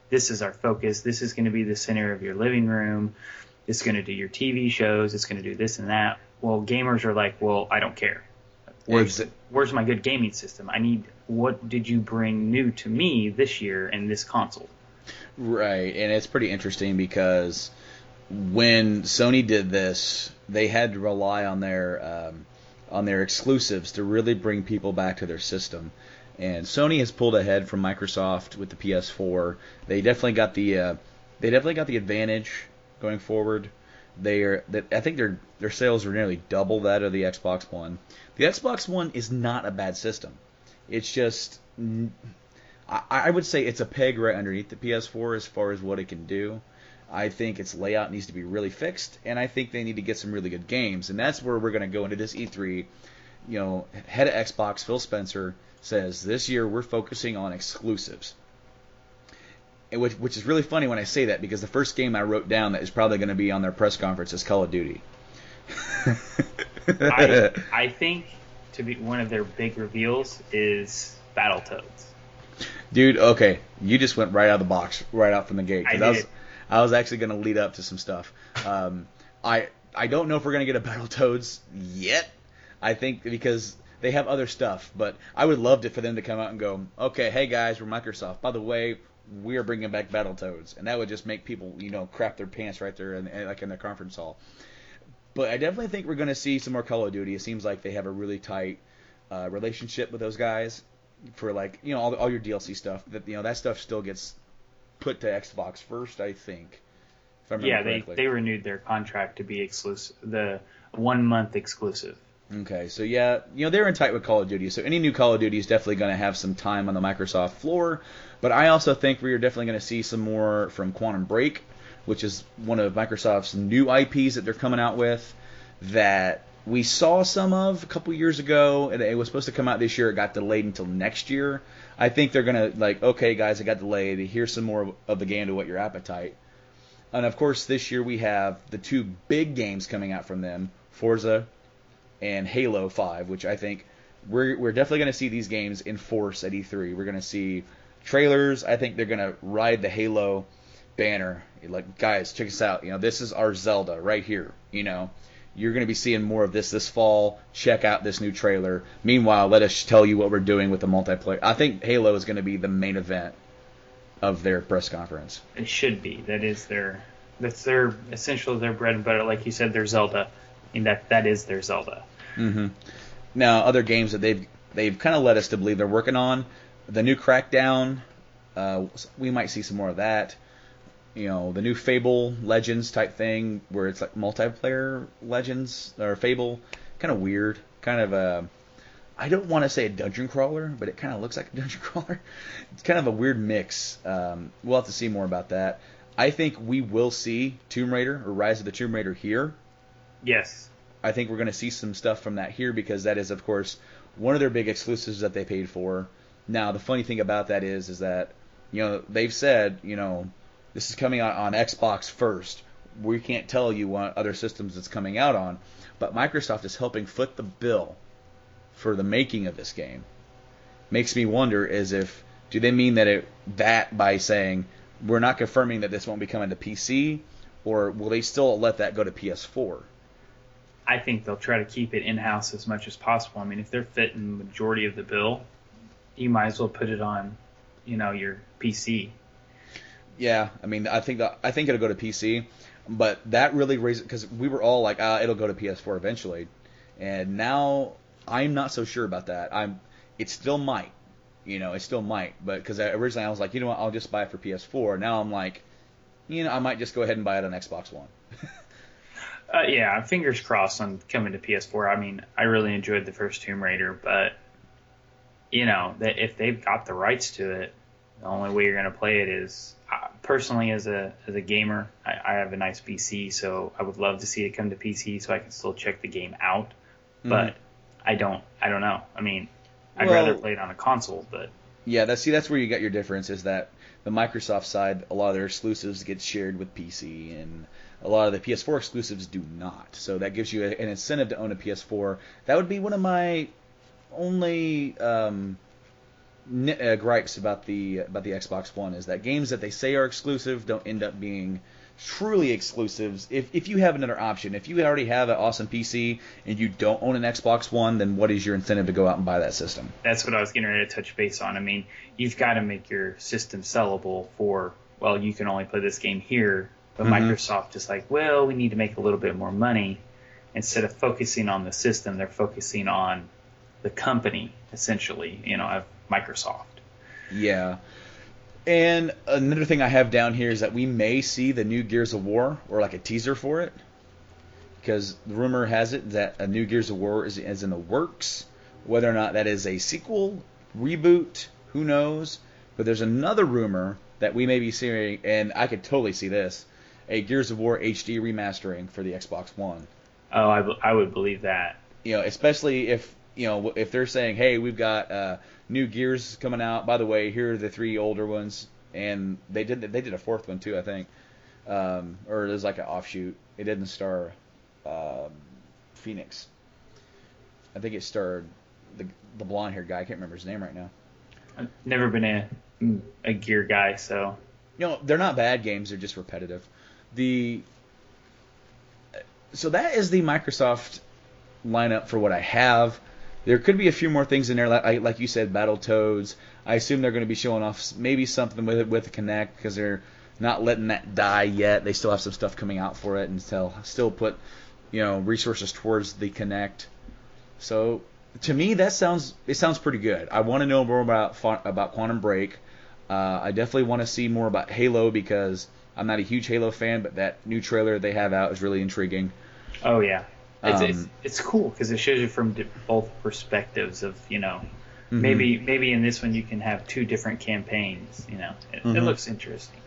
this is our focus. This is going to be the center of your living room. It's going to do your T V shows. It's going to do this and that. Well, gamers are like, well, I don't care. Where's, where's my good gaming system? I need, what did you bring new to me this year in this console? Right, and it's pretty interesting because when Sony did this, they had to rely on their um, on their exclusives to really bring people back to their system. And Sony has pulled ahead from Microsoft with the P S four. They definitely got the uh, they definitely got the advantage going forward. They are that I think their their sales are nearly double that of the Xbox One. The Xbox One is not a bad system. It's just I, I would say it's a peg right underneath the P S four as far as what it can do. I think its layout needs to be really fixed, and I think they need to get some really good games. And that's where we're going to go into this E three. You know, head of Xbox, Phil Spencer, says this year we're focusing on exclusives. Which, which is really funny when I say that, because the first game I wrote down that is probably going to be on their press conference is Call of Duty. I, I think to be one of their big reveals is Battletoads. Dude, okay, you just went right out of the box, right out from the gate. 'Cause I I was, did. I was actually going to lead up to some stuff. Um, I I don't know if we're going to get a Battletoads yet. I think because they have other stuff, but I would love to for them to come out and go, okay, hey guys, we're Microsoft. By the way, we are bringing back Battletoads, and that would just make people, you know, crap their pants right there, in, like in their conference hall. But I definitely think we're going to see some more Call of Duty. It seems like they have a really tight uh, relationship with those guys for, like, you know, all, all your D L C stuff. That, you know, that stuff still gets put to Xbox first, I think. If I remember Yeah, they, correctly. they renewed their contract to be exclusive, the one month exclusive. Okay, so yeah, you know, they're in tight with Call of Duty, so any new Call of Duty is definitely going to have some time on the Microsoft floor, but I also think we are definitely going to see some more from Quantum Break, which is one of Microsoft's new I Ps that they're coming out with, that we saw some of a couple years ago, and it was supposed to come out this year, it got delayed until next year. I think they're going to, like, okay guys, it got delayed, here's some more of the game to whet your appetite. And of course, this year we have the two big games coming out from them, Forza and Halo five, which I think we're we're definitely going to see these games in force at E three. We're going to see trailers. I think they're going to ride the Halo banner. Like, guys, check us out. You know, this is our Zelda right here. You know, you're going to be seeing more of this this fall. Check out this new trailer. Meanwhile, let us tell you what we're doing with the multiplayer. I think Halo is going to be the main event of their press conference. It should be. That is their, that's their, essentially their bread and butter. Like you said, their Zelda. I mean, that that is their Zelda. Mm-hmm. Now, other games that they've they've kind of led us to believe they're working on, the new Crackdown, uh, we might see some more of that. You know, the new Fable Legends type thing, where it's like multiplayer Legends or Fable, kind of weird, kind of a, I don't want to say a dungeon crawler, but it kind of looks like a dungeon crawler. It's kind of a weird mix. Um, we'll have to see more about that. I think we will see Tomb Raider or Rise of the Tomb Raider here. Yes. I think we're going to see some stuff from that here, because that is, of course, one of their big exclusives that they paid for. Now, the funny thing about that is, is that, you know, they've said, you know, this is coming out on Xbox first. We can't tell you what other systems it's coming out on, but Microsoft is helping foot the bill for the making of this game. Makes me wonder as if, do they mean that it that by saying we're not confirming that this won't be coming to P C, or will they still let that go to P S four? I think they'll try to keep it in-house as much as possible. I mean, if they're fitting the majority of the bill, you might as well put it on, you know, your P C. Yeah, I mean, I think that, I think it'll go to P C, but that really raises, because we were all like, ah, it'll go to P S four eventually, and now I'm not so sure about that. I'm, it still might, you know, it still might, but because originally I was like, you know what, I'll just buy it for P S four. Now I'm like, you know, I might just go ahead and buy it on Xbox One. Uh, yeah, fingers crossed on coming to P S four. I mean, I really enjoyed the first Tomb Raider, but, you know, that if they've got the rights to it, the only way you're going to play it is, uh, personally as a as a gamer, I, I have a nice P C, so I would love to see it come to P C so I can still check the game out. Mm-hmm. But I don't, I don't know. I mean, I'd Well, rather play it on a console, but Yeah, that's see that's where you got your difference, is that the Microsoft side, a lot of their exclusives get shared with P C, and a lot of the P S four exclusives do not. So that gives you a, an incentive to own a P S four. That would be one of my only um, uh, gripes about the about the Xbox One is that games that they say are exclusive don't end up being truly exclusives. If if you have another option, if you already have an awesome P C and you don't own an Xbox One, then what is your incentive to go out and buy that system? That's what I was getting ready to touch base on. I mean, you've got to make your system sellable for, well, you can only play this game here, but mm-hmm. Microsoft is like, well, we need to make a little bit more money. Instead of focusing on the system, they're focusing on the company, essentially, you know, of Microsoft. Yeah. And another thing I have down here is that we may see the new Gears of War, or like a teaser for it, because the rumor has it that a new Gears of War is, is in the works. Whether or not that is a sequel, reboot, who knows? But there's another rumor that we may be seeing, and I could totally see this, a Gears of War H D remastering for the Xbox One. Oh, I, I would believe that. You know, especially if you know if they're saying, hey, we've got uh, new Gears coming out. By the way, here are the three older ones, and they did they did a fourth one too, I think, um, or there's like an offshoot. It didn't star um, Phoenix. I think it starred the the blonde haired guy. I can't remember his name right now. I've never been a a gear guy, so you know they're not bad games. They're just repetitive. The so that is the Microsoft lineup for what I have. There could be a few more things in there, like, like you said, Battletoads. I assume they're going to be showing off maybe something with it with the Kinect, because they're not letting that die yet. They still have some stuff coming out for it, and still still put you know resources towards the Kinect. So to me, that sounds it sounds pretty good. I want to know more about about Quantum Break. Uh, I definitely want to see more about Halo, because I'm not a huge Halo fan, but that new trailer they have out is really intriguing. Oh yeah. It's, Um, it's it's cool because it shows you from di- both perspectives of you know Mhm. maybe maybe in this one you can have two different campaigns. You know, it, Mhm. it looks interesting.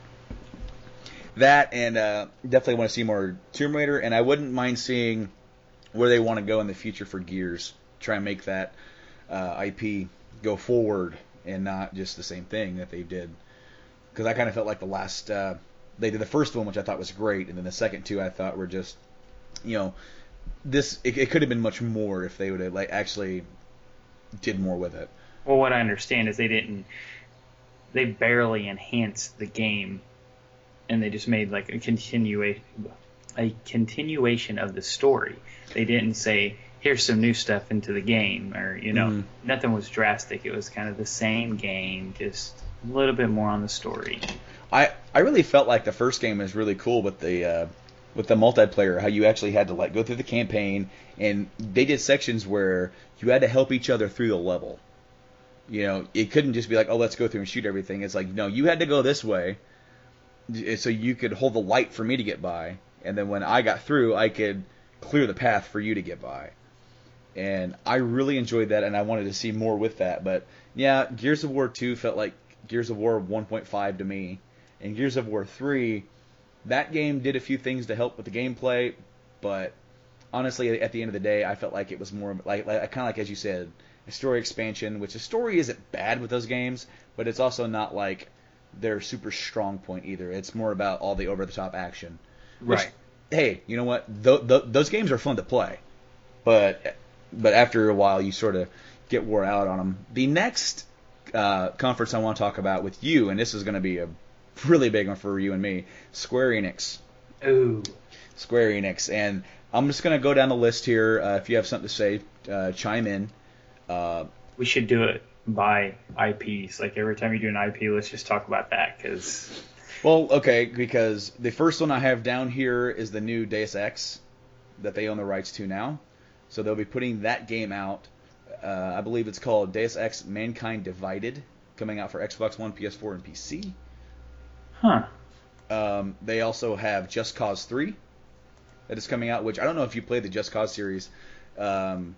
That and uh, definitely want to see more Tomb Raider, and I wouldn't mind seeing where they want to go in the future for Gears. Try and make that uh, I P go forward and not just the same thing that they did. Because I kind of felt like the last uh, they did the first one, which I thought was great, and then the second two I thought were just you know. This it, it could have been much more if they would have like actually did more with it. Well, what I understand is they didn't. They barely enhanced the game, and they just made like a continuation, a continuation of the story. They didn't say, "Here's some new stuff into the game," or you know, Mhm. nothing was drastic. It was kind of the same game, just a little bit more on the story. I I really felt like the first game was really cool with the uh, with the multiplayer, how you actually had to like go through the campaign, and they did sections where you had to help each other through the level. You know, it couldn't just be like, oh, let's go through and shoot everything. It's like, no, you had to go this way, so you could hold the light for me to get by, and then when I got through, I could clear the path for you to get by. And I really enjoyed that, and I wanted to see more with that. But yeah, Gears of War two felt like Gears of War one point five to me, and Gears of War three. That game did a few things to help with the gameplay, but honestly, at the end of the day, I felt like it was more like, like kind of like, as you said, a story expansion, which the story isn't bad with those games, but it's also not like their super strong point either. It's more about all the over-the-top action. Which, Right. hey, you know what? Th- th- those games are fun to play, but but after a while, you sort of get wore out on them. The next uh, conference I want to talk about with you, and this is going to be a really big one for you and me, Square Enix. Ooh. Square Enix. And I'm just going to go down the list here. Uh, if you have something to say, uh, chime in. Uh, We should do it by I Ps. Like every time you do an I P, let's just talk about that because well, okay, because the first one I have down here is the new Deus Ex that they own the rights to now. So they'll be putting that game out. Uh, I believe it's called Deus Ex Mankind Divided, coming out for Xbox One, P S four, and P C. Huh. Um, they also have Just Cause three that is coming out, which I don't know if you played the Just Cause series. Um,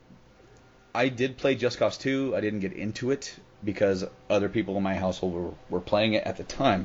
I did play Just Cause two. I didn't get into it because other people in my household were, were playing it at the time.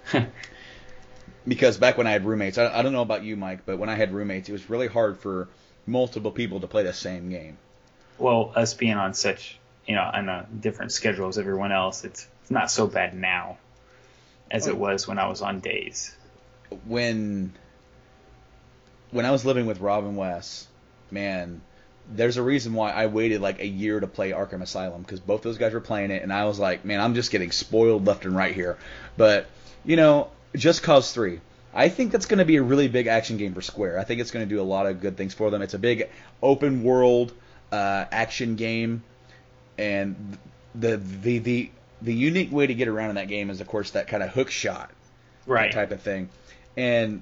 Because back when I had roommates, I, I don't know about you, Mike, but when I had roommates, it was really hard for multiple people to play the same game. Well, us being on such, you know, on a different schedule as everyone else, it's, it's not so bad now as Oh. it was when I was on days. When when I was living with Rob and Wes, man, there's a reason why I waited like a year to play Arkham Asylum, because both those guys were playing it, and I was like, man, I'm just getting spoiled left and right here. But, you know, Just Cause three, I think that's going to be a really big action game for Square. I think it's going to do a lot of good things for them. It's a big open world uh, action game, and the the the the unique way to get around in that game is, of course, that kind of hook shot, right, type of thing. And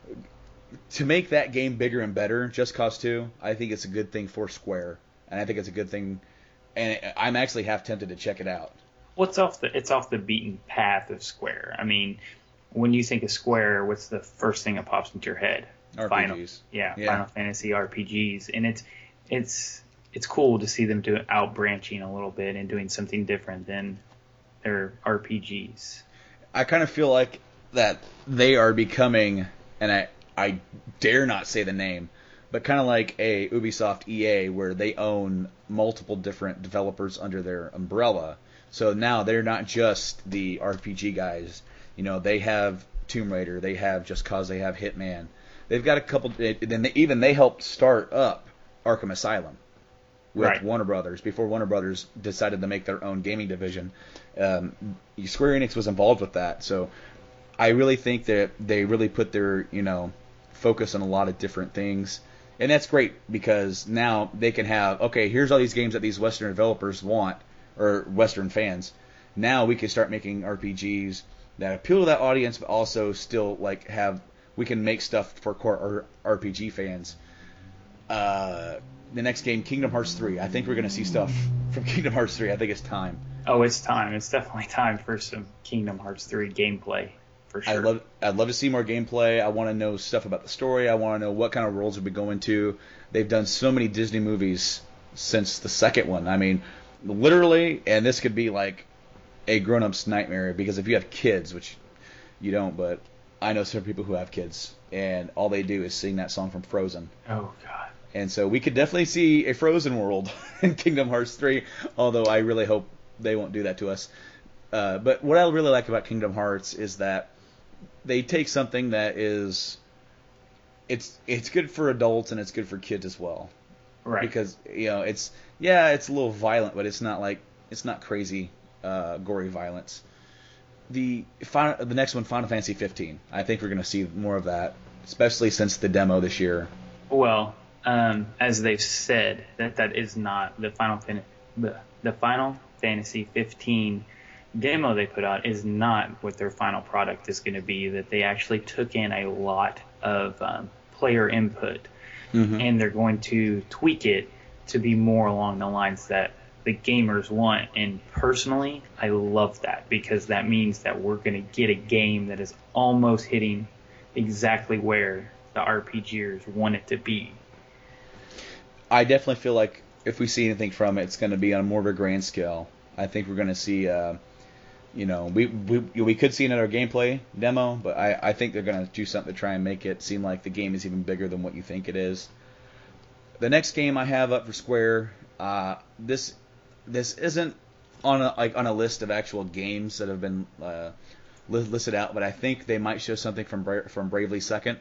to make that game bigger and better, Just Cause two, I think it's a good thing for Square, and I think it's a good thing. And I'm actually half tempted to check it out. Well, it's off the it's off the beaten path of Square. I mean, when you think of Square, what's the first thing that pops into your head? R P Gs. Final, yeah, yeah, Final Fantasy R P Gs, and it's it's it's cool to see them do out branching a little bit and doing something different than their R P Gs. I kind of feel like that they are becoming, and I I dare not say the name, but kind of like a Ubisoft E A, where they own multiple different developers under their umbrella. So now they're not just the R P G guys. You know, they have Tomb Raider, they have Just Cause, they have Hitman. They've got a couple. Then they, even they helped start up Arkham Asylum with right. Warner Brothers before Warner Brothers decided to make their own gaming division. Um, Square Enix was involved with that, so I really think that they really put their, you know, focus on a lot of different things. And that's great, because now they can have, okay, here's all these games that these Western developers want, or Western fans. Now we can start making R P Gs that appeal to that audience, but also still like have, we can make stuff for core R P G fans. Uh, the next game, Kingdom Hearts three. I think we're going to see stuff from Kingdom Hearts three. I think it's time. Oh, it's time. It's definitely time for some Kingdom Hearts three gameplay. For sure. I love, I'd love to see more gameplay. I want to know stuff about the story. I want to know what kind of worlds we'll be going to. They've done so many Disney movies since the second one. I mean, literally, and this could be like a grown-up's nightmare, because if you have kids, which you don't, but I know some people who have kids, and all they do is sing that song from Frozen. Oh, God. And so we could definitely see a Frozen world in Kingdom Hearts three, although I really hope they won't do that to us. Uh, but what I really like about Kingdom Hearts is that they take something that is, it's it's good for adults and it's good for kids as well. Right. Because, you know, it's, yeah, it's a little violent, but it's not like, it's not crazy, uh, gory violence. The final, the next one, Final Fantasy fifteen. I think we're going to see more of that, especially since the demo this year. Well, um, as they've said, that that is not the Final Fan- the, the Final Fantasy fifteen demo they put out is not what their final product is going to be. That they actually took in a lot of um, player input, mm-hmm. and they're going to tweak it to be more along the lines that the gamers want. And personally, I love that, because that means that we're going to get a game that is almost hitting exactly where the RPGers want it to be. I definitely feel like if we see anything from it, it's going to be on more of a grand scale. I think we're going to see, uh, you know, we, we we could see another gameplay demo, but I, I think they're going to do something to try and make it seem like the game is even bigger than what you think it is. The next game I have up for Square, uh, this this isn't on a, like on a list of actual games that have been uh, listed out, but I think they might show something from Bra- from Bravely Second.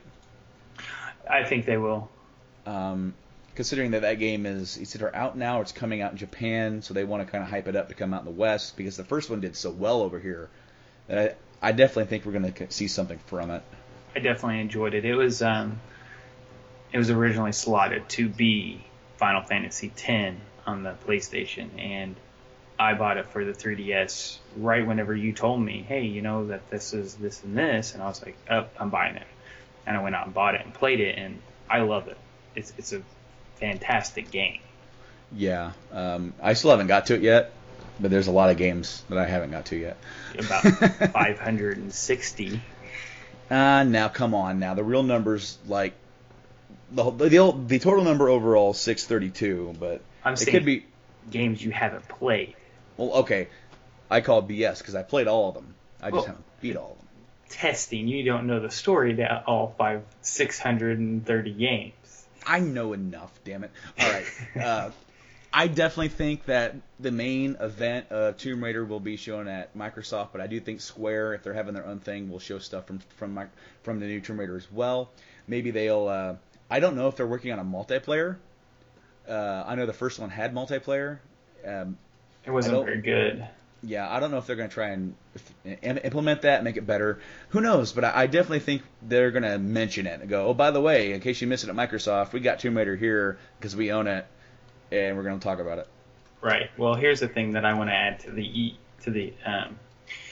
I think they will. Um, considering that that game is it's either out now or it's coming out in Japan, so they want to kind of hype it up to come out in the West, because the first one did so well over here that I, I definitely think we're going to see something from it. I definitely enjoyed it. It was um, it was originally slotted to be Final Fantasy X on the PlayStation, and I bought it for the three D S right whenever you told me, hey, you know that this is this and this, and I was like, oh, I'm buying it. And I went out and bought it and played it, and I love it. It's it's a fantastic game. Yeah, um, I still haven't got to it yet, but there's a lot of games that I haven't got to yet. About five hundred sixty. Ah, uh, now come on, now the real numbers, like the the the total number overall is six thirty-two, but I'm it saying could be games you haven't played. Well, okay, I call it B S because I played all of them. I just well, haven't beat all of them. Testing, you don't know the story to all five six hundred thirty games. I know enough, damn it. All right. uh, I definitely think that the main event of Tomb Raider will be shown at Microsoft, but I do think Square, if they're having their own thing, will show stuff from from my, from the new Tomb Raider as well. Maybe they'll. Uh, I don't know if they're working on a multiplayer Uh, I know the first one had multiplayer. Um, It wasn't very good. Yeah, I don't know if they're going to try and implement that, make it better. Who knows? But I definitely think they're going to mention it and go, oh, by the way, in case you missed it at Microsoft, we got Tomb Raider here because we own it, and we're going to talk about it. Right. Well, here's the thing that I want to add to the E to the um,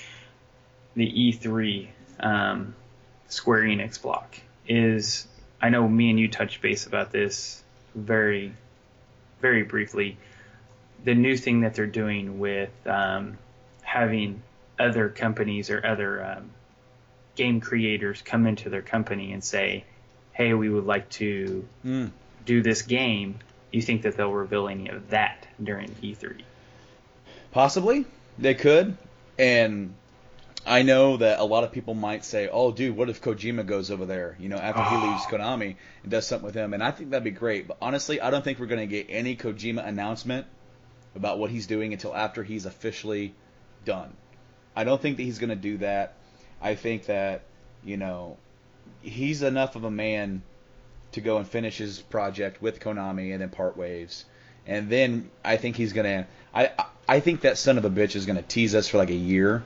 the E three um, Square Enix block is I know me and you touched base about this very, very briefly. The new thing that they're doing with um, having other companies or other um, game creators come into their company and say, hey, we would like to mm. do this game. You think that they'll reveal any of that during E three? Possibly. They could. And I know that a lot of people might say, oh, dude, what if Kojima goes over there, you know, after oh. he leaves Konami and does something with him? And I think that'd be great. But honestly, I don't think we're going to get any Kojima announcement about what he's doing until after he's officially done. I don't think that he's going to do that. I think that, you know, he's enough of a man to go and finish his project with Konami and then part ways. And then I think he's going to I I think that son of a bitch is going to tease us for like a year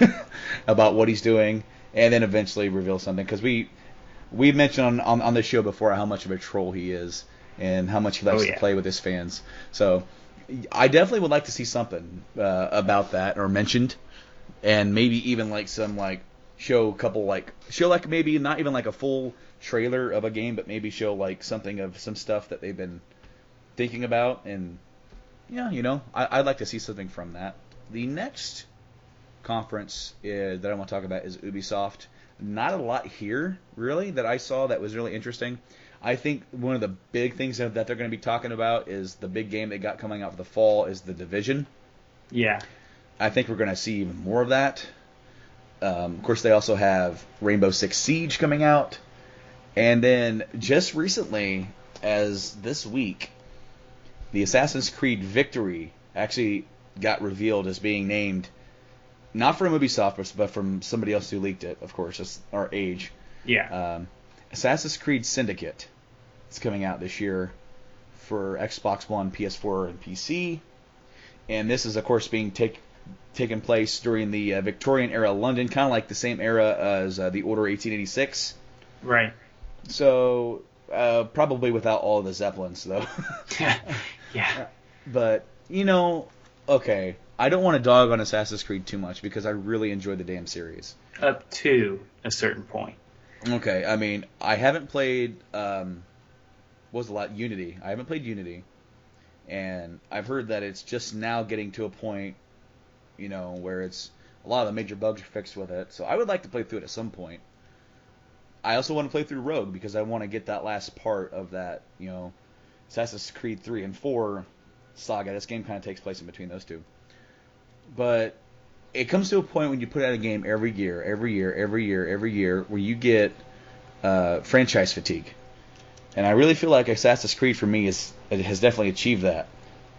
about what he's doing and then eventually reveal something, because we we mentioned on, on on the show before how much of a troll he is and how much he likes oh, yeah. to play with his fans. So I definitely would like to see something uh, about that or mentioned, and maybe even like some like show a couple like show like maybe not even like a full trailer of a game, but maybe show like something of some stuff that they've been thinking about. And yeah, you know, I, I'd like to see something from that. The next conference uh, that I want to talk about is Ubisoft. Not a lot here really that I saw that was really interesting. I think one of the big things that they're going to be talking about is the big game they got coming out for the fall is The Division. Yeah. I think we're going to see even more of that. Um, of course, they also have Rainbow Six Siege coming out. And then just recently, as this week, the Assassin's Creed Victory actually got revealed as being named, not from Ubisoft, but from somebody else who leaked it, of course, it's our age. Yeah. Um, Assassin's Creed Syndicate. It's coming out this year for Xbox One, P S four, and P C. And this is, of course, being take, taken place during the uh, Victorian era London, kind of like the same era as uh, the Order eighteen eighty-six. Right. So, uh, probably without all of the Zeppelins, though. Yeah. But, you know, okay, I don't want to dog on Assassin's Creed too much because I really enjoy the damn series. Up to a certain point. Okay, I mean, I haven't played, um, what was the lot? Unity. I haven't played Unity. And I've heard that it's just now getting to a point, you know, where it's, a lot of the major bugs are fixed with it. So I would like to play through it at some point. I also want to play through Rogue because I want to get that last part of that, you know, Assassin's Creed three and four saga. This game kind of takes place in between those two. But it comes to a point when you put out a game every year, every year, every year, every year, where you get uh, franchise fatigue. And I really feel like Assassin's Creed for me is it has definitely achieved that.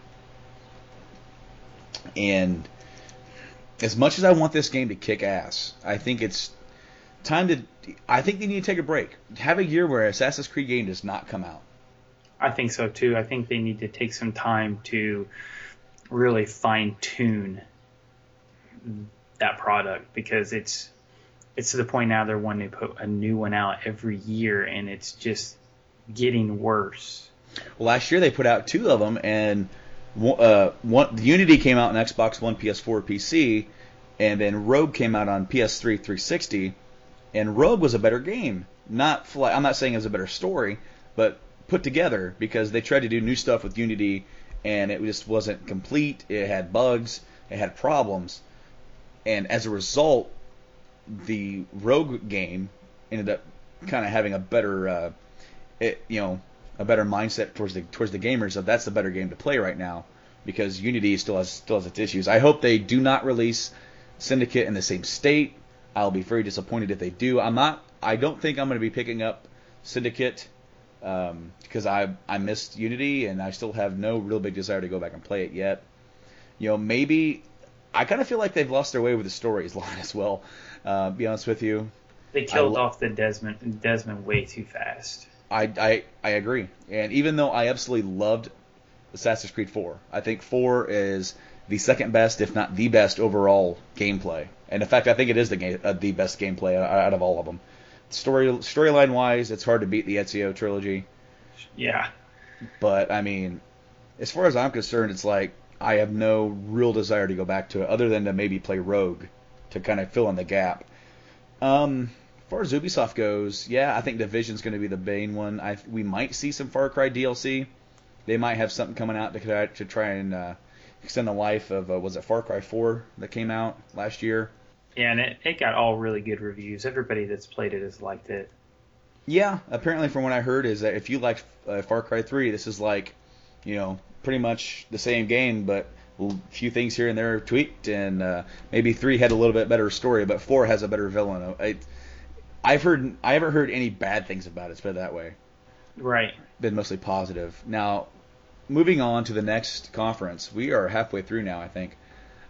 And as much as I want this game to kick ass, I think it's time to. I think they need to take a break. Have a year where Assassin's Creed game does not come out. I think so too. I think they need to take some time to really fine tune that product, because it's it's to the point now they're wanting to put a new one out every year, and it's just getting worse. Well, last year they put out two of them, and uh, one Unity came out on Xbox One, P S four, P C, and then Rogue came out on P S three, three sixty, and Rogue was a better game. Not fly, I'm not saying it was a better story, but put together, because they tried to do new stuff with Unity, and it just wasn't complete. It had bugs, it had problems, and as a result, the Rogue game ended up kind of having a better, uh, it, you know, a better mindset towards the towards the gamers. So that's the better game to play right now, because Unity still has still has its issues. I hope they do not release Syndicate in the same state. I'll be very disappointed if they do. I'm not. I don't think I'm going to be picking up Syndicate um, because I I missed Unity, and I still have no real big desire to go back and play it yet. You know, maybe I kind of feel like they've lost their way with the stories line as well. Uh, be honest with you, they killed I, off the Desmond Desmond way too fast. I, I I agree, and even though I absolutely loved Assassin's Creed four. I think four is the second best, if not the best, overall gameplay. And in fact, I think it is the game, uh, the best gameplay out, out of all of them. Story storyline wise, it's hard to beat the Ezio trilogy. Yeah. But I mean, as far as I'm concerned, it's like I have no real desire to go back to it, other than to maybe play Rogue to kind of fill in the gap. Um, as far as Ubisoft goes, yeah, I think Division's going to be the main one. I we might see some Far Cry D L C. They might have something coming out to to try and uh, extend the life of uh, was it Far Cry four that came out last year? Yeah, and it, it got all really good reviews. Everybody that's played it has liked it. Yeah, apparently from what I heard is that if you like uh, Far Cry three, this is like, you know, pretty much the same game, but a few things here and there are tweaked, and uh, maybe three had a little bit better story, but four has a better villain. I, I've heard I haven't heard any bad things about it. Let's put it that way. Right. Been mostly positive. Now, moving on to the next conference, we are halfway through now, I think.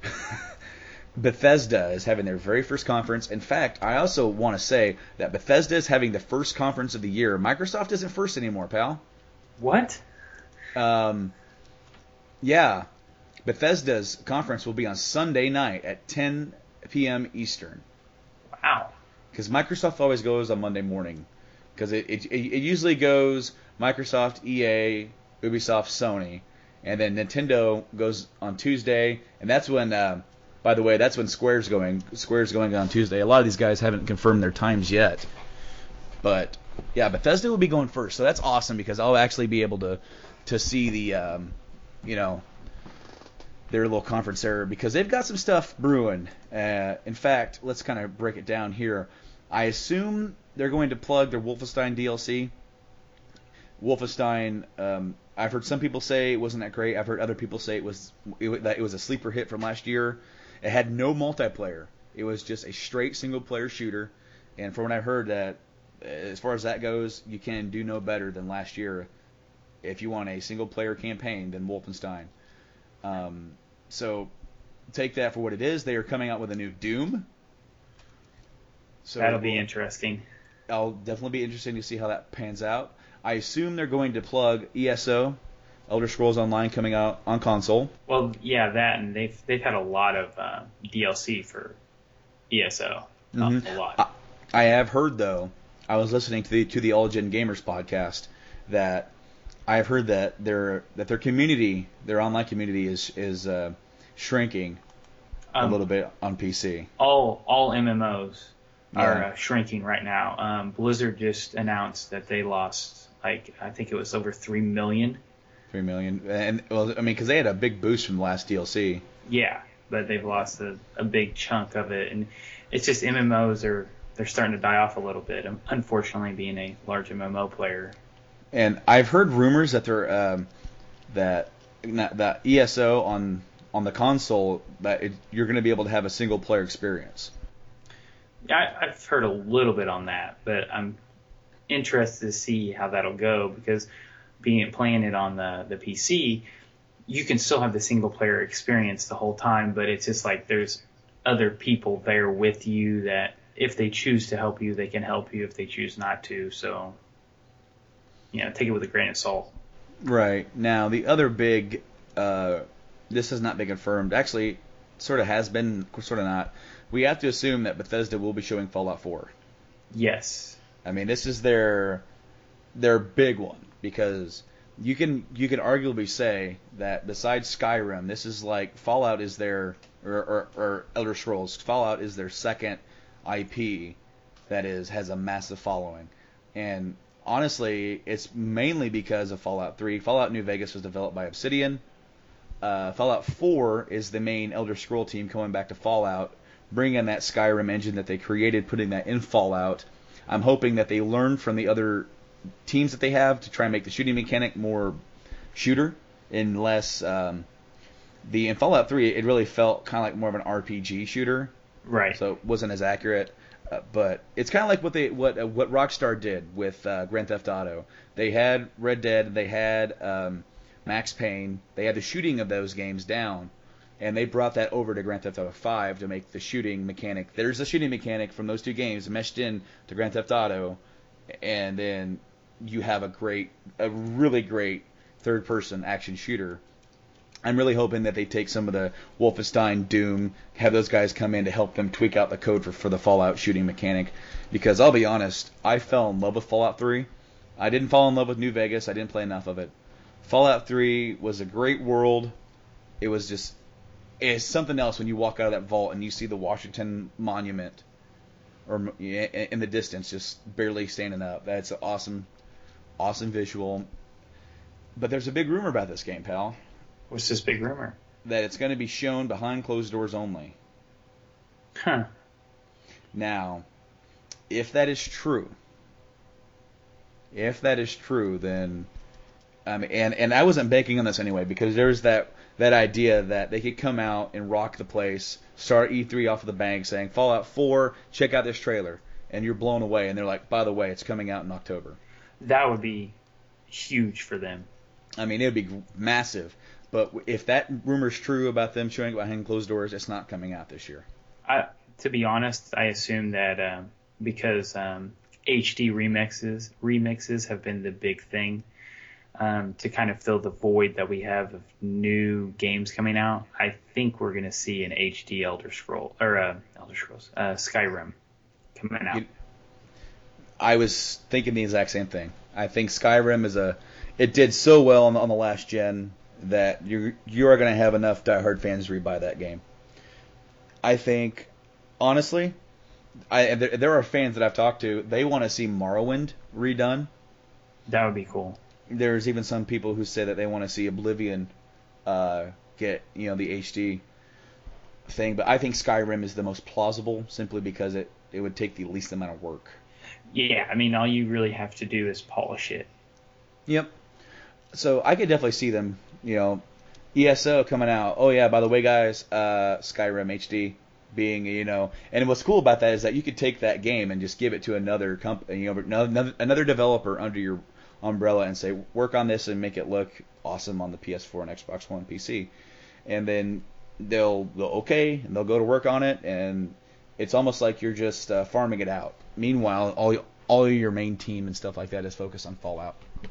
Bethesda is having their very first conference. In fact, I also want to say that Bethesda is having the first conference of the year. Microsoft isn't first anymore, pal. What? Um, yeah. Bethesda's conference will be on Sunday night at ten p.m. Eastern. Wow. Because Microsoft always goes on Monday morning. Because it, it, it usually goes Microsoft, E A, Ubisoft, Sony. And then Nintendo goes on Tuesday. And that's when... Uh, By the way, that's when Square's going. Square's going on Tuesday. A lot of these guys haven't confirmed their times yet. But, yeah, Bethesda will be going first. So that's awesome because I'll actually be able to to see the, um, you know, their little conference there because they've got some stuff brewing. Uh, in fact, let's kind of break it down here. I assume they're going to plug their Wolfenstein D L C. Wolfenstein, um, I've heard some people say it wasn't that great. I've heard other people say it was it, that it was a sleeper hit from last year. It had no multiplayer. It was just a straight single-player shooter. And from what I've heard, that as far as that goes, you can do no better than last year if you want a single-player campaign than Wolfenstein. Um, so take that for what it is. They are coming out with a new Doom. So That'll be interesting. I'll definitely be interesting to see how that pans out. I assume they're going to plug E S O, Elder Scrolls Online, coming out on console. Well, yeah, that, and they've they've had a lot of uh, D L C for E S O. Mm-hmm. A lot. I, I have heard, though, I was listening to the to the All Gen Gamers podcast, that I have heard that their that their community, their online community, is is uh, shrinking um, a little bit on P C. All all M M Os are Yeah. uh, shrinking right now. Um, Blizzard just announced that they lost, like, I think it was over three million. Three million, and well, I mean, because they had a big boost from the last D L C. Yeah, but they've lost a, a big chunk of it, and it's just M M Os are they're starting to die off a little bit. Unfortunately, being a large M M O player. And I've heard rumors that they're um, that that E S O on on the console that it, you're going to be able to have a single player experience. Yeah, I, I've heard a little bit on that, but I'm interested to see how that'll go because being playing it on the, the P C, you can still have the single player experience the whole time, but it's just like there's other people there with you that if they choose to help you, they can help you if they choose not to. So, you know, take it with a grain of salt. Right. Now, the other big, uh, this has not been confirmed. Actually, sort of has been, sort of not. We have to assume that Bethesda will be showing Fallout four. Yes. I mean, this is their their big one. Because you can you can arguably say that besides Skyrim, this is like Fallout is their or, or, or Elder Scrolls. Fallout is their second I P that is has a massive following, and honestly, it's mainly because of Fallout three. Fallout New Vegas was developed by Obsidian. Uh, Fallout four is the main Elder Scroll team coming back to Fallout, bringing in that Skyrim engine that they created, putting that in Fallout. I'm hoping that they learn from the other teams that they have to try and make the shooting mechanic more shooter and less um, the in Fallout three it really felt kind of like more of an R P G shooter, right? So it wasn't as accurate, uh, but it's kind of like what they what uh, what Rockstar did with uh, Grand Theft Auto. They had Red Dead, they had um, Max Payne, they had the shooting of those games down, and they brought that over to Grand Theft Auto five to make the shooting mechanic. There's a shooting mechanic from those two games meshed in to Grand Theft Auto, and then you have a great, a really great third-person action shooter. I'm really hoping that they take some of the Wolfenstein, Doom, have those guys come in to help them tweak out the code for, for the Fallout shooting mechanic. Because I'll be honest, I fell in love with Fallout three. I didn't fall in love with New Vegas. I didn't play enough of it. Fallout three was a great world. It was just, it's something else when you walk out of that vault and you see the Washington Monument or in the distance, just barely standing up. That's an awesome, awesome visual. But there's a big rumor about this game, pal. What's this big rumor? That it's going to be shown behind closed doors only. Huh. Now, if that is true, if that is true, then, um, and and I wasn't banking on this anyway, because there's that that idea that they could come out and rock the place, start E three off of the bank, saying Fallout four, check out this trailer, and you're blown away, and they're like, by the way, it's coming out in October. That would be huge for them. I mean, it would be massive. But if that rumor's true about them showing it behind closed doors, it's not coming out this year. I, to be honest, I assume that um, because um, H D remixes remixes have been the big thing um, to kind of fill the void that we have of new games coming out. I think we're going to see an H D Elder Scroll or uh, Elder Scrolls uh, Skyrim coming out. I was thinking the exact same thing. I think Skyrim is a it did so well on the, on the last gen that you you are going to have enough diehard fans to rebuy that game. I think, honestly, I there, there are fans that I've talked to. They want to see Morrowind redone. That would be cool. There's even some people who say that they want to see Oblivion uh, get you know the H D thing. But I think Skyrim is the most plausible, simply because it it would take the least amount of work. Yeah, I mean, all you really have to do is polish it. Yep. So I could definitely see them, you know, E S O coming out. Oh yeah, by the way, guys, uh, Skyrim H D being, you know, and what's cool about that is that you could take that game and just give it to another company, you know, another another developer under your umbrella and say, work on this and make it look awesome on the P S four and Xbox One, P C, and then they'll go okay, and they'll go to work on it, and it's almost like you're just uh, farming it out. Meanwhile, all all your main team and stuff like that is focused on Fallout.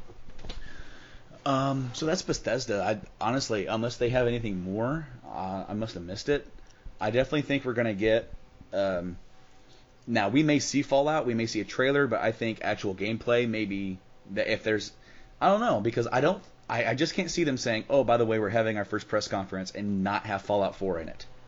Um, so that's Bethesda. I honestly, unless they have anything more, uh, I must have missed it. I definitely think we're gonna get. Um, now we may see Fallout, we may see a trailer, but I think actual gameplay, maybe that if there's, I don't know, because I don't, I, I just can't see them saying, oh, by the way, we're having our first press conference and not have Fallout four in it.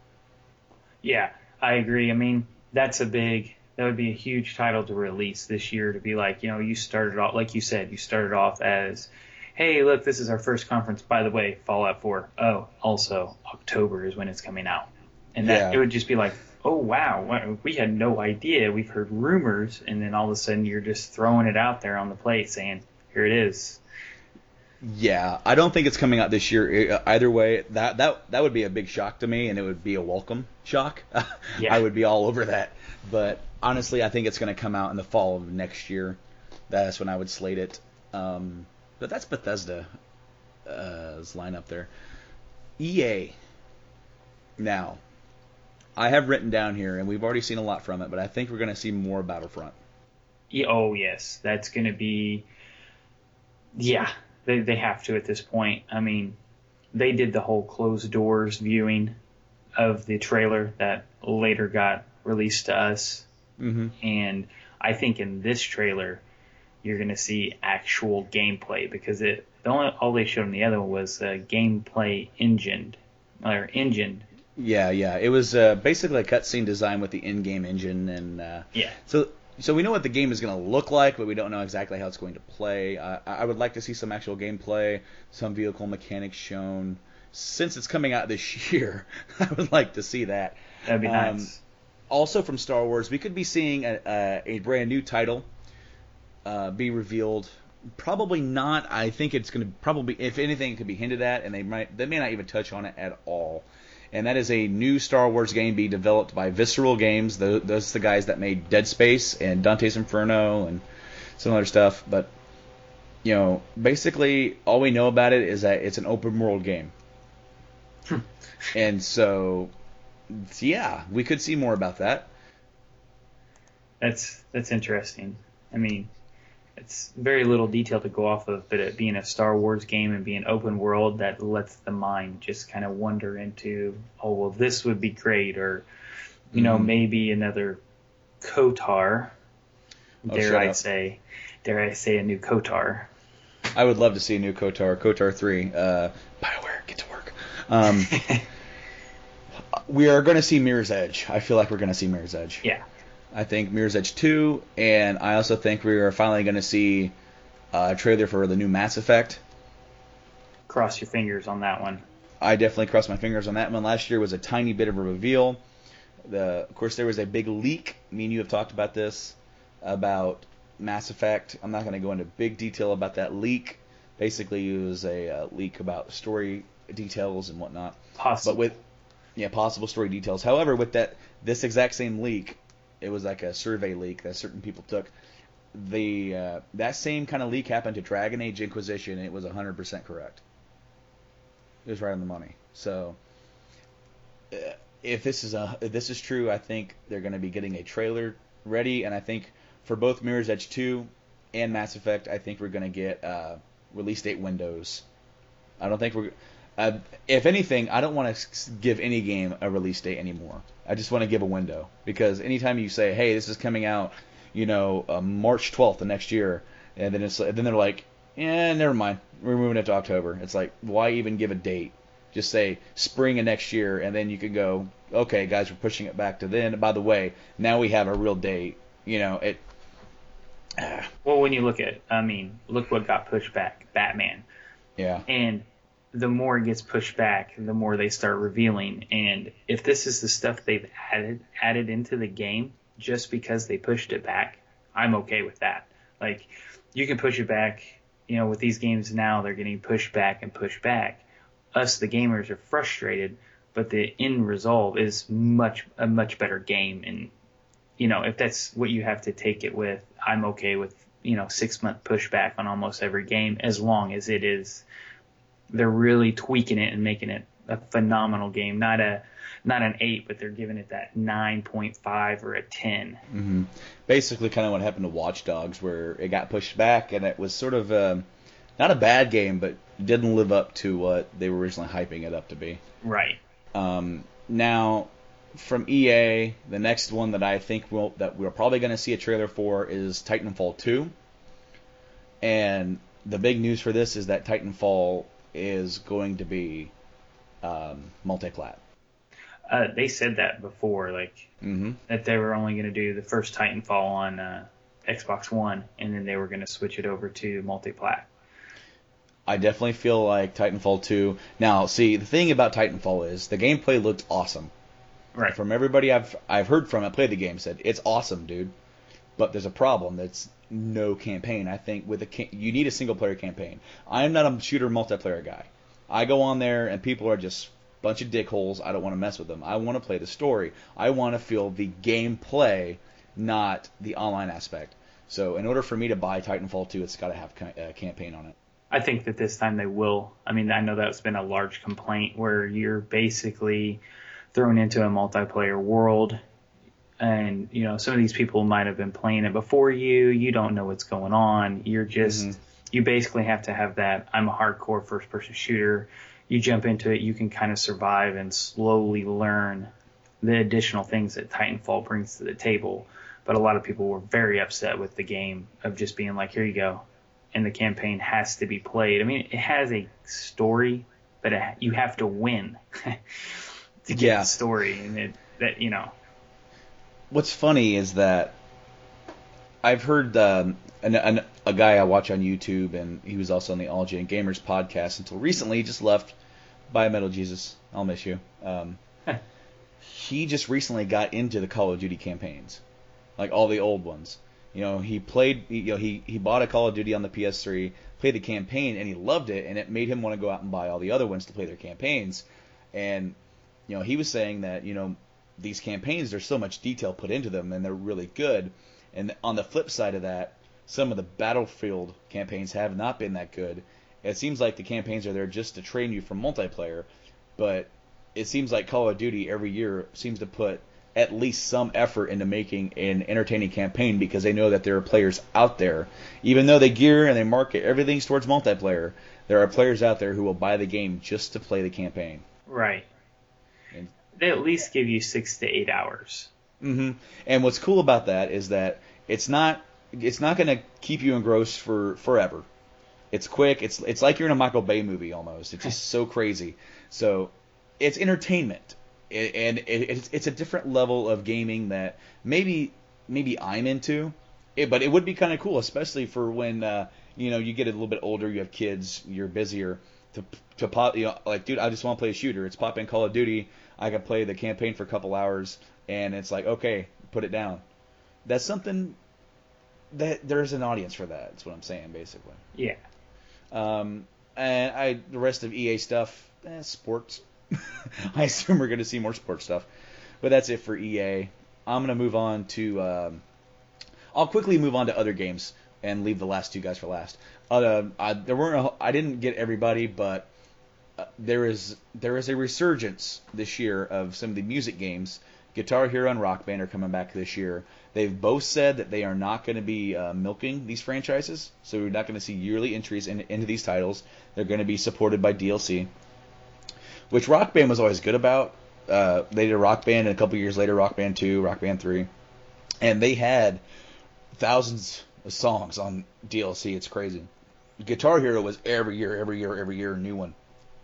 Yeah, I agree. I mean, that's a big, that would be a huge title to release this year, to be like, you know, you started off, like you said, you started off as, hey, look, this is our first conference. By the way, Fallout four. Oh, also, October is when it's coming out. And that Yeah. it would just be like, oh, wow, we had no idea. We've heard rumors. And then all of a sudden you're just throwing it out there on the plate saying, here it is. Yeah, I don't think it's coming out this year either way. That that that would be a big shock to me, and it would be a welcome shock. Yeah. I would be all over that. But honestly, I think it's going to come out in the fall of next year. That's when I would slate it. Um, but that's Bethesda's uh, lineup there. E A. Now, I have written down here, and we've already seen a lot from it, but I think we're going to see more Battlefront. Yeah, oh, yes. That's going to be... Yeah, they, they have to at this point. I mean, they did the whole closed doors viewing of the trailer that later got released to us. Mm-hmm. And I think in this trailer, you're going to see actual gameplay, because it the only all they showed in the other one was uh, gameplay engined, or engined. Yeah, yeah. It was uh, basically a cutscene design with the in-game engine, and uh, Yeah. so so we know what the game is going to look like, but we don't know exactly how it's going to play. Uh, I would like to see some actual gameplay, some vehicle mechanics shown. Since it's coming out this year, I would like to see that. That'd be Um, nice. Also from Star Wars, we could be seeing a, a, a brand new title uh, be revealed. Probably not. I think it's going to probably, if anything, it could be hinted at, and they might they may not even touch on it at all. And that is a new Star Wars game being developed by Visceral Games. Those, those are the guys that made Dead Space and Dante's Inferno and some other stuff. But, you know, basically all we know about it is that it's an open world game. And so, yeah, we could see more about that. That's that's interesting. I mean, it's very little detail to go off of, but it being a Star Wars game and being open world, that lets the mind just kind of wander into, oh, well, this would be great, or, you know, Mhm. maybe another KOTOR, Oh, dare shut I up. say, dare I say a new KOTOR. I would love to see a new KOTOR, KOTOR three. Uh, BioWare, get to work. Um, we are going to see Mirror's Edge. I feel like we're going to see Mirror's Edge. Yeah. I think Mirror's Edge two, and I also think we are finally going to see a trailer for the new Mass Effect. Cross your fingers on that one. I definitely crossed my fingers on that one. Last year was a tiny bit of a reveal. The, of course, there was a big leak. Me and you have talked about this, about Mass Effect. I'm not going to go into big detail about that leak. Basically, it was a uh, leak about story details and whatnot. Possible. But with yeah, possible story details. However, with that this exact same leak, it was like a survey leak that certain people took. The uh, that same kind of leak happened to Dragon Age Inquisition, and it was one hundred percent correct. It was right on the money. So, uh, if this is a if this is true, I think they're going to be getting a trailer ready, and I think for both Mirror's Edge two and Mass Effect, I think we're going to get uh, release date windows. I don't think we're. Uh, if anything, I don't want to give any game a release date anymore. I just want to give a window, because anytime you say, "Hey, this is coming out," you know, uh, March twelfth of next year, and then it's then they're like, "Yeah, never mind, we're moving it to October." It's like, why even give a date? Just say spring of next year, and then you could go, "Okay, guys, we're pushing it back to then." By the way, now we have a real date. You know, it. Uh, Well, when you look at, I mean, look what got pushed back, Batman. yeah. And the more it gets pushed back, the more they start revealing. And if this is the stuff they've added added into the game just because they pushed it back, I'm okay with that. Like, you can push it back, you know, with these games now, they're getting pushed back and pushed back. Us, the gamers, are frustrated, but the end result is much a much better game. And, you know, if that's what you have to take it with, I'm okay with, you know, six month pushback on almost every game, as long as it is, they're really tweaking it and making it a phenomenal game. Not a not an eight, but they're giving it that nine point five or a ten. hmm Basically, kind of what happened to Watch Dogs, where it got pushed back, and it was sort of um, not a bad game, but didn't live up to what they were originally hyping it up to be. Right. Um, now, from E A, the next one that I think we'll, that we're probably going to see a trailer for is Titanfall two. And the big news for this is that Titanfall is going to be um, multi-plat. Uh, they said that before, like Mm-hmm. that they were only going to do the first Titanfall on uh, Xbox One, and then they were going to switch it over to multi-plat. I definitely feel like Titanfall two. Now, see, the thing about Titanfall is the gameplay looked awesome. Right. From everybody I've I've heard from, I played the game, said it's awesome, dude. But there's a problem. That's no campaign. I think with a ca- you need a single player campaign. I am not a shooter multiplayer guy. I go on there and people are just a bunch of dickholes. I don't want to mess with them. I want to play the story. I want to feel the gameplay, not the online aspect. So in order for me to buy Titanfall two, it's got to have a campaign on it. I think that this time they will. I mean, I know that's been a large complaint where you're basically thrown into a multiplayer world, and you know, some of these people might have been playing it before you. You don't know what's going on. You're just Mhm. you basically have to have that. I'm a hardcore first person shooter. You jump into it, you can kind of survive and slowly learn the additional things that Titanfall brings to the table. But a lot of people were very upset with the game of just being like, here you go, and the campaign has to be played. I mean, it has a story, but it, you have to win to get Yeah. the story, and it, that you know. What's funny is that I've heard um, an, an, a guy I watch on YouTube, and he was also on the All J Gamers podcast until recently. He just left. Bye, Metal Jesus. I'll miss you. Um, he just recently got into the Call of Duty campaigns, like all the old ones. You know, he played. You know, he he bought a Call of Duty on the P S three, played the campaign, and he loved it, and it made him want to go out and buy all the other ones to play their campaigns. And you know, he was saying that you know these campaigns, there's so much detail put into them, and they're really good. And on the flip side of that, some of the Battlefield campaigns have not been that good. It seems like the campaigns are there just to train you for multiplayer, but it seems like Call of Duty every year seems to put at least some effort into making an entertaining campaign because they know that there are players out there. Even though they gear and they market everything towards multiplayer, there are players out there who will buy the game just to play the campaign. Right. And, they at least give you six to eight hours. Mm-hmm. And what's cool about that is that it's not it's not going to keep you engrossed for forever. It's quick. It's it's like you're in a Michael Bay movie almost. It's just so crazy. So it's entertainment, it, and it, it's it's a different level of gaming that maybe maybe I'm into, it, but it would be kind of cool, especially for when uh, you know you get a little bit older, you have kids, you're busier. To to pop, you know, like dude, I just want to play a shooter. It's pop in Call of Duty. I can play the campaign for a couple hours, and it's like okay, put it down. That's something that there's an audience for that. That's what I'm saying, basically. Yeah. Um, and I the rest of E A stuff, eh, sports. I assume we're going to see more sports stuff, but that's it for E A. I'm going to move on to. Um, I'll quickly move on to other games and leave the last two guys for last. Uh, I, there weren't. A, I didn't get everybody, but uh, there is there is a resurgence this year of some of the music games. Guitar Hero and Rock Band are coming back this year. They've both said that they are not going to be uh, milking these franchises, so we're not going to see yearly entries in, into these titles. They're going to be supported by D L C, which Rock Band was always good about. Uh, they did Rock Band, and a couple years later, Rock Band two, Rock Band three, and they had thousands of songs on D L C. It's crazy. Guitar Hero was every year, every year, every year, a new one.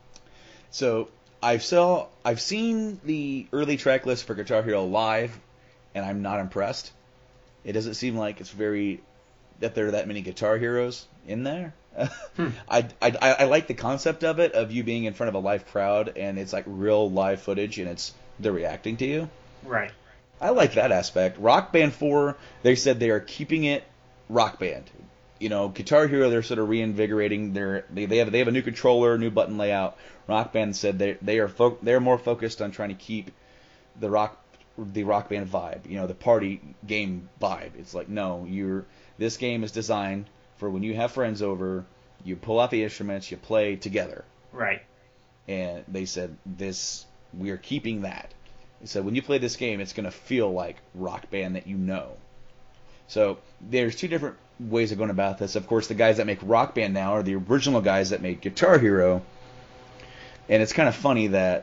So I've saw I've seen the early track list for Guitar Hero live, and I'm not impressed. It doesn't seem like it's very that there are that many Guitar Heroes in there. hmm. I, I I like the concept of it, of you being in front of a live crowd and it's like real live footage and it's they're reacting to you. Right. I like that aspect. Rock Band four, they said they are keeping it Rock Band. You know, Guitar Hero, they're sort of reinvigorating their they, they have they have a new controller, new button layout. Rock Band said they they are fo- they're more focused on trying to keep the rock the Rock Band vibe, you know, the party game vibe. It's like, no, you're this game is designed for when you have friends over, you pull out the instruments, you play together. Right. And they said this we are keeping that. So when you play this game, it's going to feel like Rock Band that you know. So there's two different ways of going about this. Of course, the guys that make Rock Band now are the original guys that made Guitar Hero. And it's kind of funny that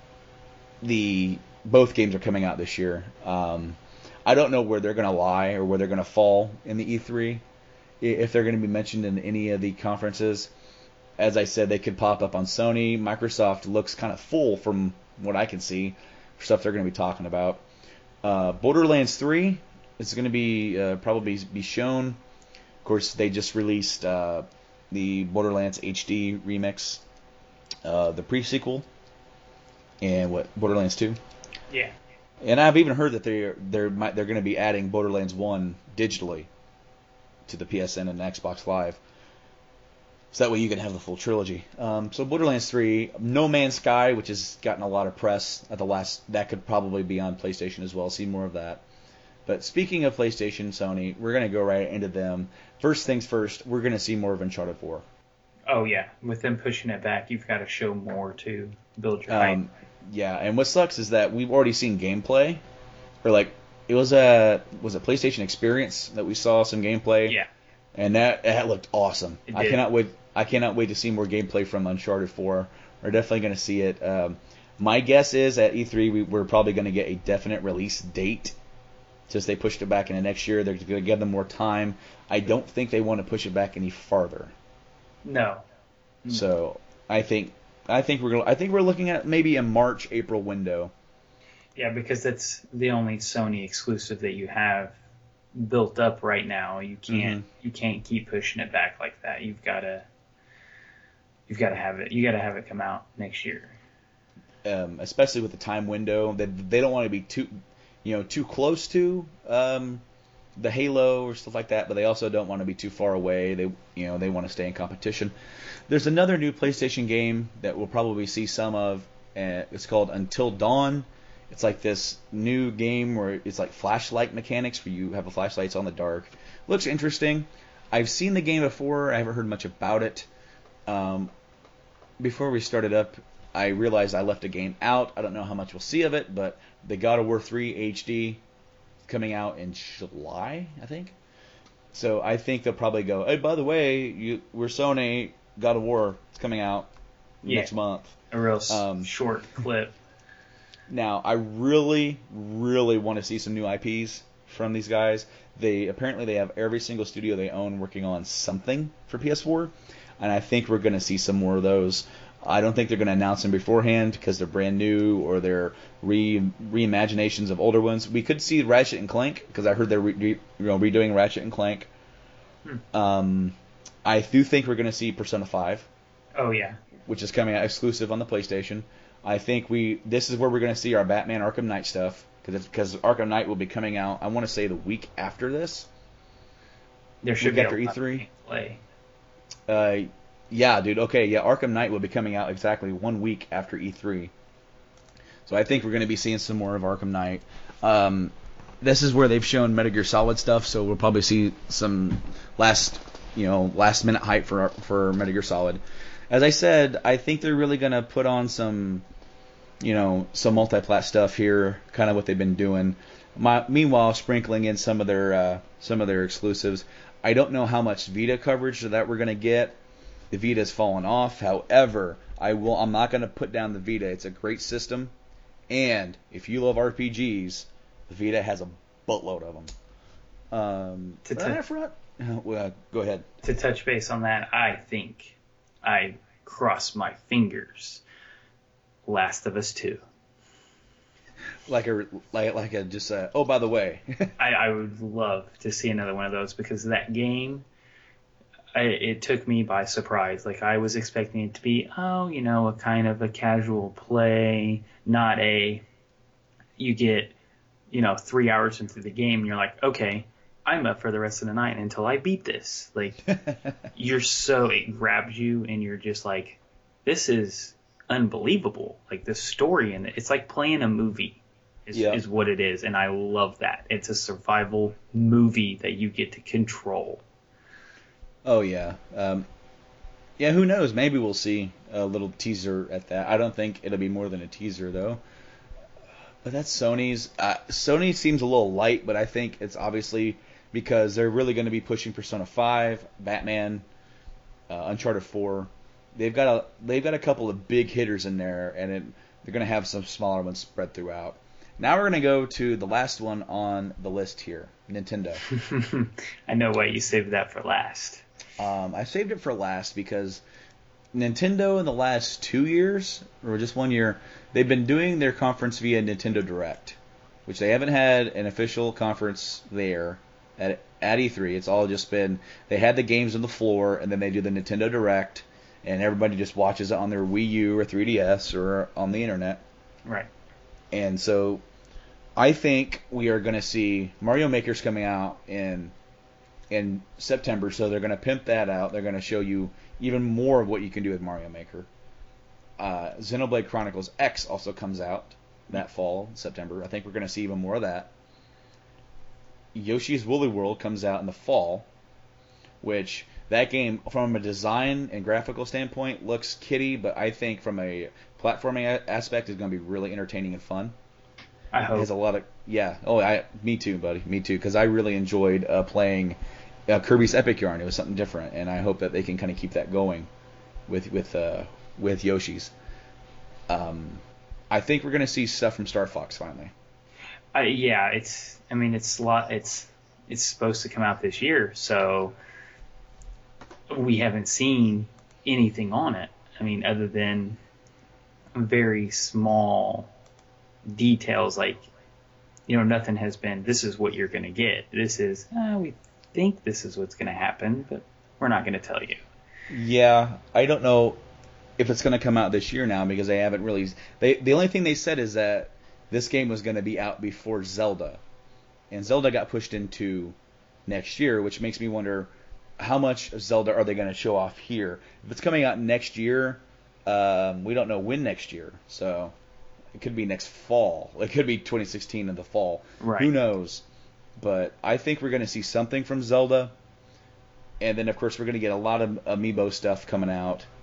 the both games are coming out this year. Um, I don't know where they're going to lie or where they're going to fall in the E three, if they're going to be mentioned in any of the conferences. As I said, they could pop up on Sony. Microsoft looks kind of full from what I can see for stuff they're going to be talking about. Uh, Borderlands three is going to be uh, probably be shown. Of course, they just released uh, the Borderlands H D remix, uh, the pre-sequel, and what Borderlands two. Yeah. And I've even heard that they're they're they're going to be adding Borderlands one digitally to the P S N and Xbox Live, so that way you can have the full trilogy. Um, so Borderlands three, No Man's Sky, which has gotten a lot of press at the last, that could probably be on PlayStation as well. See more of that. But speaking of PlayStation, Sony, we're going to go right into them. First things first, we're going to see more of Uncharted four. Oh yeah, with them pushing it back, you've got to show more to build your hype. Um, yeah, and what sucks is that we've already seen gameplay, or like it was a was a PlayStation Experience that we saw some gameplay. Yeah, and that that looked awesome. It I did. cannot wait. I cannot wait to see more gameplay from Uncharted four. We're definitely going to see it. Um, my guess is at E three we, we're probably going to get a definite release date. Since they pushed it back into next year, they're going to give them more time. I don't think they want to push it back any farther. No. So I think I think we're gonna, I think we're looking at maybe a March April window. Yeah, because that's the only Sony exclusive that you have built up right now. You can't Mm-hmm. you can't keep pushing it back like that. You've got to you've got to have it. You got to have it come out next year. Um, especially with the time window, they they don't want to be too, you know, too close to um, the Halo or stuff like that, but they also don't want to be too far away. They you know they want to stay in competition. There's another new PlayStation game that we'll probably see some of. Uh, it's called Until Dawn. It's like this new game where it's like flashlight mechanics where you have a flashlight, it's on the dark. Looks interesting. I've seen the game before. I haven't heard much about it. Um, before we started up, I realized I left a game out. I don't know how much we'll see of it, but the God of War three H D coming out in July, I think. So I think they'll probably go, hey, by the way, you, we're Sony, God of War is coming out Yeah. next month. A real Um, short clip. Now, I really, really want to see some new I Ps from these guys. They apparently they have every single studio they own working on something for P S four, and I think we're going to see some more of those. I don't think they're going to announce them beforehand because they're brand new or they're re reimaginations of older ones. We could see Ratchet and Clank because I heard they're re, re, you know, redoing Ratchet and Clank. Hmm. Um, I do think we're going to see Persona five. Oh yeah, which is coming out exclusive on the PlayStation. I think we this is where we're going to see our Batman Arkham Knight stuff because because Arkham Knight will be coming out. I want to say the week after this. There should week be after a E three. Play. Uh, yeah, dude. Okay, yeah. Arkham Knight will be coming out exactly one week after E three. So I think we're going to be seeing some more of Arkham Knight. Um, this is where they've shown Metal Gear Solid stuff, so we'll probably see some last, you know, last minute hype for for Metal Gear Solid. As I said, I think they're really going to put on some, you know, some multi-plat stuff here, kind of what they've been doing. My, meanwhile, sprinkling in some of their uh, some of their exclusives. I don't know how much Vita coverage that we're going to get. The Vita's fallen off. However, I will. I'm not going to put down the Vita. It's a great system, and if you love R P Gs, the Vita has a buttload of them. Um, to but I forgot. Well, go ahead. To touch base on that, I think I cross my fingers. Last of Us two. Like a like like a just a, oh by the way. I, I would love to see another one of those because that game, I, it took me by surprise. Like I was expecting it to be, oh, you know, a kind of a casual play, not a. You get, you know, three hours into the game and you're like, okay, I'm up for the rest of the night until I beat this. Like you're so it grabs you and you're just like, this is unbelievable. Like the story and it's like playing a movie. Is, yeah. is what it is, and I love that. It's a survival movie that you get to control. Oh, yeah. Um, yeah, who knows? Maybe we'll see a little teaser at that. I don't think it'll be more than a teaser, though. But that's Sony's. Uh, Sony seems a little light, but I think it's obviously because they're really going to be pushing Persona five, Batman, uh, Uncharted four. They've got a they've got a couple of big hitters in there, and it, they're going to have some smaller ones spread throughout. Now we're going to go to the last one on the list here, Nintendo. I know why you saved that for last. Um, I saved it for last because Nintendo in the last two years, or just one year, they've been doing their conference via Nintendo Direct, which they haven't had an official conference there at, at E three. It's all just been, they had the games on the floor, and then they do the Nintendo Direct, and everybody just watches it on their Wii U or three D S or on the internet. Right. And so I think we are going to see Mario Maker's coming out in in September, so they're going to pimp that out. They're going to show you even more of what you can do with Mario Maker. Uh, Xenoblade Chronicles X also comes out that fall, September. I think we're going to see even more of that. Yoshi's Woolly World comes out in the fall, which that game, from a design and graphical standpoint, looks kiddie, but I think from a platforming a- aspect is going to be really entertaining and fun. I hope. It has a lot of yeah. Oh, I me too, buddy. Me too, because I really enjoyed uh, playing uh, Kirby's Epic Yarn. It was something different, and I hope that they can kind of keep that going with with uh, with Yoshi's. Um, I think we're going to see stuff from Star Fox finally. Uh, yeah, it's. I mean, it's lot. It's it's supposed to come out this year, so we haven't seen anything on it. I mean, other than very small details, like, you know, nothing has been, this is what you're going to get. This is, uh, we think this is what's going to happen, but we're not going to tell you. Yeah, I don't know if it's going to come out this year now because they haven't really. They the only thing they said is that this game was going to be out before Zelda, and Zelda got pushed into next year, which makes me wonder how much of Zelda are they going to show off here. If it's coming out next year, um, we don't know when next year, so it could be next fall. It could be twenty sixteen in the fall. Right. Who knows? But I think we're going to see something from Zelda. And then, of course, we're going to get a lot of Amiibo stuff coming out.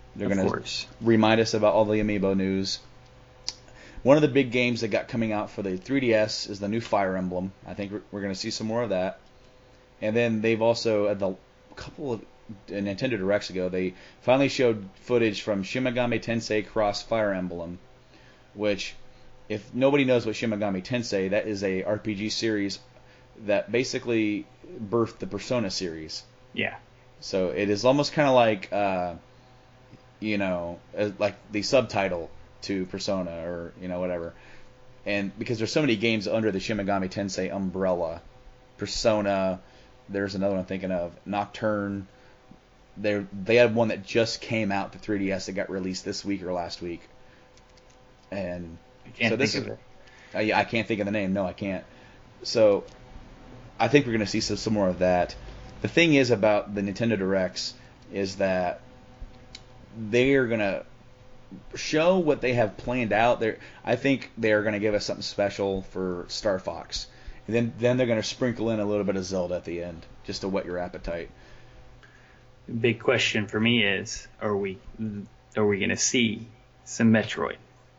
They're Of going to course. remind us about all the Amiibo news. One of the big games that got coming out for the three D S is the new Fire Emblem. I think we're, we're going to see some more of that. And then they've also, at the couple of uh, Nintendo Directs ago, they finally showed footage from Shin Megami Tensei Cross Fire Emblem, which, if nobody knows what Shin Megami Tensei, that is a R P G series that basically birthed the Persona series. Yeah. So it is almost kind of like, uh, you know, uh, like the subtitle to Persona or, you know, whatever. And because there's so many games under the Shin Megami Tensei umbrella, Persona, there's another one I'm thinking of, Nocturne. They they had one that just came out to three D S that got released this week or last week. And I can't so this think is, of it. I, I can't think of the name. No, I can't. So I think we're going to see some, some more of that. The thing is about the Nintendo Directs is that they are going to show what they have planned out. They're, I think they're going to give us something special for Star Fox. And then, then they're going to sprinkle in a little bit of Zelda at the end, just to whet your appetite. The big question for me is, are we are we going to see some Metroid?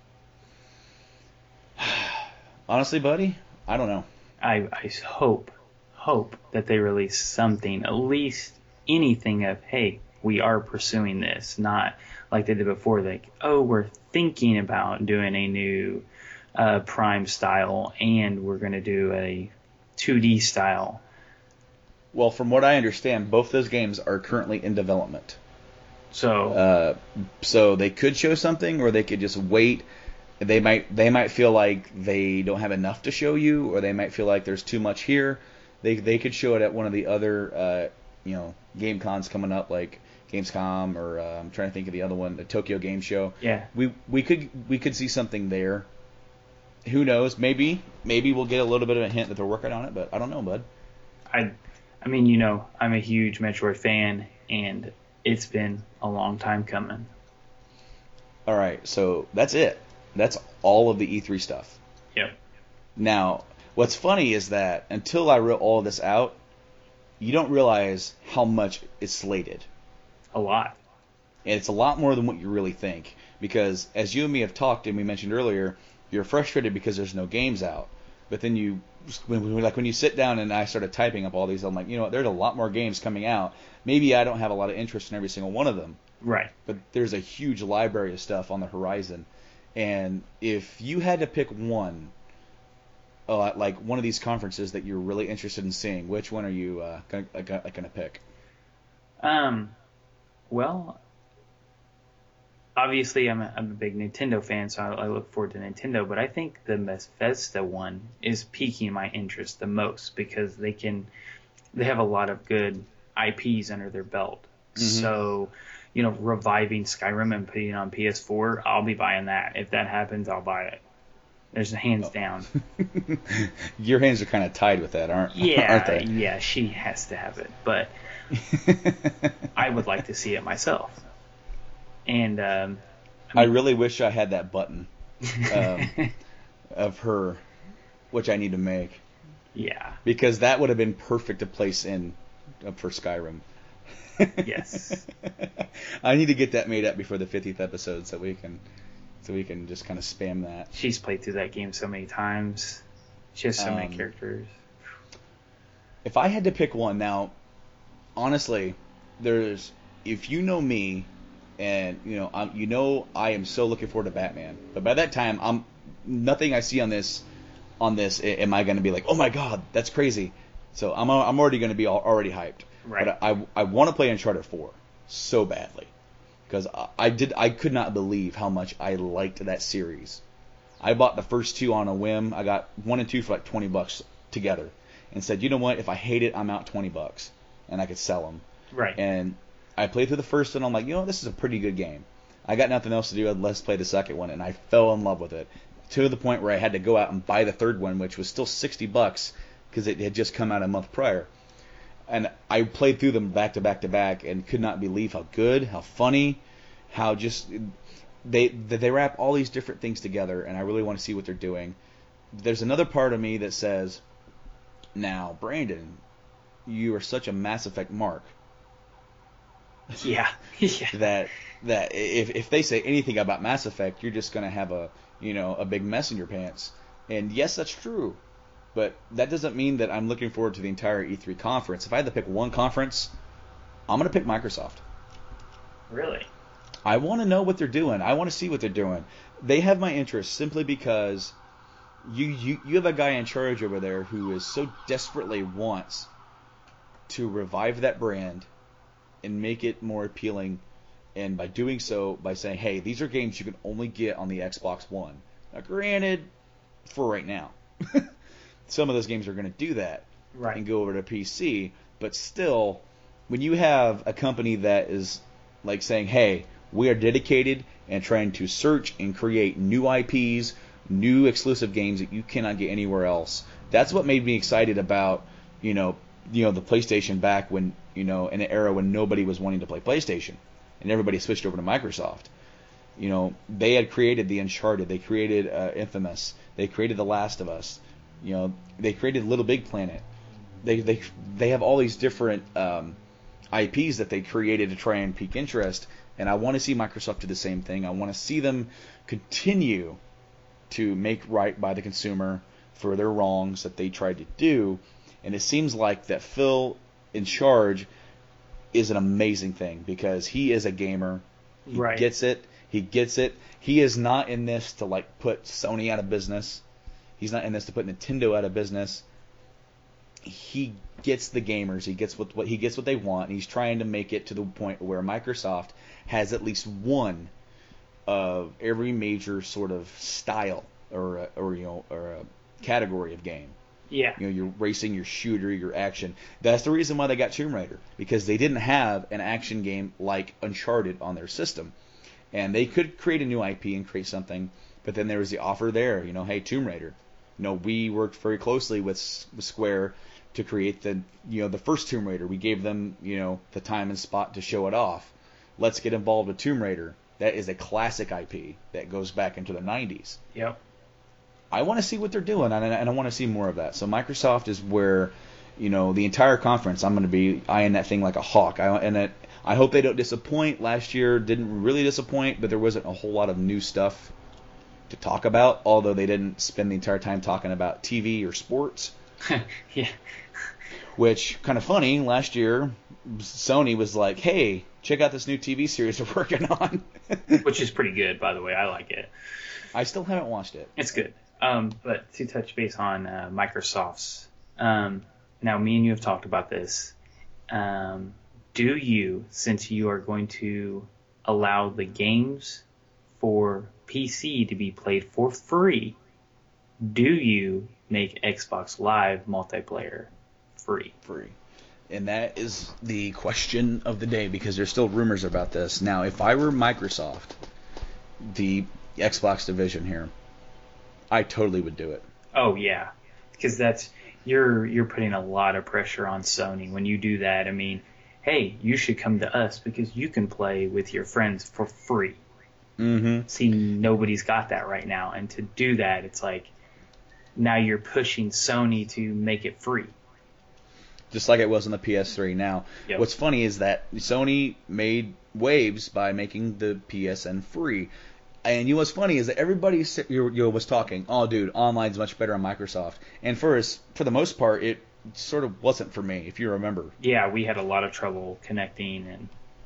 Honestly, buddy, I don't know. I, I hope, hope that they release something, at least anything of, hey, we are pursuing this, not like they did before, like, oh, we're thinking about doing a new uh, Prime style, and we're going to do a two D style. Well, from what I understand, both those games are currently in development. So, Uh, so they could show something, or they could just wait. They might they might feel like they don't have enough to show you, or they might feel like there's too much here. They they could show it at one of the other uh, you know game cons coming up, like Gamescom, or uh, I'm trying to think of the other one, the Tokyo Game Show. yeah, We we could we could see something there. Who knows? Maybe maybe we'll get a little bit of a hint that they're working on it, but I don't know, bud. I, I mean, you know, I'm a huge Metroid fan, and it's been a long time coming. All right, so that's it. That's all of the E three stuff. Yep. Now, what's funny is that until I wrote all this out, you don't realize how much is slated. A lot. And it's a lot more than what you really think. Because as you and me have talked, and we mentioned earlier, you're frustrated because there's no games out. But then you, when, when- like when you sit down and I started typing up all these, I'm like, you know what, there's a lot more games coming out. Maybe I don't have a lot of interest in every single one of them. Right. But there's a huge library of stuff on the horizon. And if you had to pick one, uh, like one of these conferences that you're really interested in seeing, which one are you uh, gonna, uh, gonna pick? Um, well, obviously I'm a, I'm a big Nintendo fan, so I, I look forward to Nintendo. But I think the Bethesda one is piquing my interest the most because they can, they have a lot of good I Ps under their belt. So, you know, reviving Skyrim and putting it on P S four, I'll be buying that. If that happens, I'll buy it. There's hands down. Your hands are kind of tied with that, aren't, Yeah, aren't they? yeah, she has to have it, but I would like to see it myself. And um, I really wish I had that button um, of her, which I need to make, yeah, because that would have been perfect to place in uh, for Skyrim. yes, I need to get that made up before the fiftieth episode so we can so we can just kind of spam that. she's played through that game so many times. She has so Um, many characters. If I had to pick one now, honestly, there's if you know me, and you know I'm, you know I am so looking forward to Batman. But by that time, I'm nothing I see on this on this a- am I going to be like, oh my god, that's crazy. So I'm I'm already going to be al- already hyped. Right. But I I want to play Uncharted four so badly because I, I did I could not believe how much I liked that series. I bought the first two on a whim. I got one and two for like twenty bucks together, and said, you know what? If I hate it, I'm out twenty bucks, and I could sell them. Right. And I played through the first one. I'm like, you know, this is a pretty good game. I got nothing else to do. Let's play the second one, and I fell in love with it to the point where I had to go out and buy the third one, which was still sixty bucks because it had just come out a month prior. And I played through them back to back to back, and could not believe how good, how funny, how just they they wrap all these different things together, and I really want to see what they're doing. There's another part of me that says, now, Brandon, you are such a Mass Effect mark. Yeah. yeah. that that if if they say anything about Mass Effect, you're just gonna have a you know a big mess in your pants. And yes, that's true, but that doesn't mean that I'm looking forward to the entire E three conference. If I had to pick one conference, I'm gonna pick Microsoft. Really? I want to know what they're doing. I want to see what they're doing. They have my interest simply because you you you have a guy in charge over there who is so desperately wants to revive that brand and make it more appealing, and by doing so, by saying, hey, these are games you can only get on the Xbox One. Now, granted, for right now, some of those games are going to do that Right. and go over to P C, but still, when you have a company that is like saying, hey, we are dedicated and trying to search and create new I Ps, new exclusive games that you cannot get anywhere else. That's what made me excited about, you know, you know, the PlayStation back when, you know, in an era when nobody was wanting to play PlayStation and everybody switched over to Microsoft. You know, they had created the Uncharted, they created uh, Infamous, they created The Last of Us, you know, they created Little Big Planet. They they they have all these different um, I Ps that they created to try and pique interest, and I want to see Microsoft do the same thing. I want to see them continue to make right by the consumer for their wrongs that they tried to do, and it seems like that Phil in charge is an amazing thing because he is a gamer. He Right. gets it. He gets it. He is not in this to like put Sony out of business. He's not in this to put Nintendo out of business. He gets the gamers. He gets what, what he gets what they want, and he's trying to make it to the point where Microsoft has at least one of every major sort of style or a, or you know or a category of game. Yeah. You know, your racing, your shooter, your action. That's the reason why they got Tomb Raider, because they didn't have an action game like Uncharted on their system. And they could create a new I P and create something, but then there was the offer there, you know, hey, Tomb Raider. You know, we worked very closely with, with Square to create the, you know, the first Tomb Raider. We gave them, you know, the time and spot to show it off. Let's get involved with Tomb Raider. That is a classic I P that goes back into the nineties. Yep. I want to see what they're doing, and I, and I want to see more of that. So Microsoft is where, you know, the entire conference, I'm going to be eyeing that thing like a hawk. I, and it, I hope they don't disappoint. Last year didn't really disappoint, but there wasn't a whole lot of new stuff to talk about, although they didn't spend the entire time talking about T V or sports. Yeah. Which, kind of funny, last year Sony was like, hey, check out this new T V series we're working on. Which is pretty good, by the way. I like it. I still haven't watched it. It's good. Um, but to touch base on uh, Microsoft's, um, now me and you have talked about this. Um, do you, since you are going to allow the games for P C to be played for free, do you make Xbox Live multiplayer free? Free. And that is the question of the day, because there's still rumors about this. Now, if I were Microsoft, the Xbox division here, I totally would do it. Oh yeah, because that's you're you're putting a lot of pressure on Sony when you do that. I mean, hey, you should come to us because you can play with your friends for free. Mm-hmm. See, nobody's got that right now, and to do that, it's like now you're pushing Sony to make it free. Just like it was on the P S three. Now, Yep. what's funny is that Sony made waves by making the P S N free. And you know what's funny is that everybody s- you you was talking, oh, dude, online's much better on Microsoft. And for us, for the most part, it sort of wasn't for me, if you remember. Yeah, we had a lot of trouble connecting, and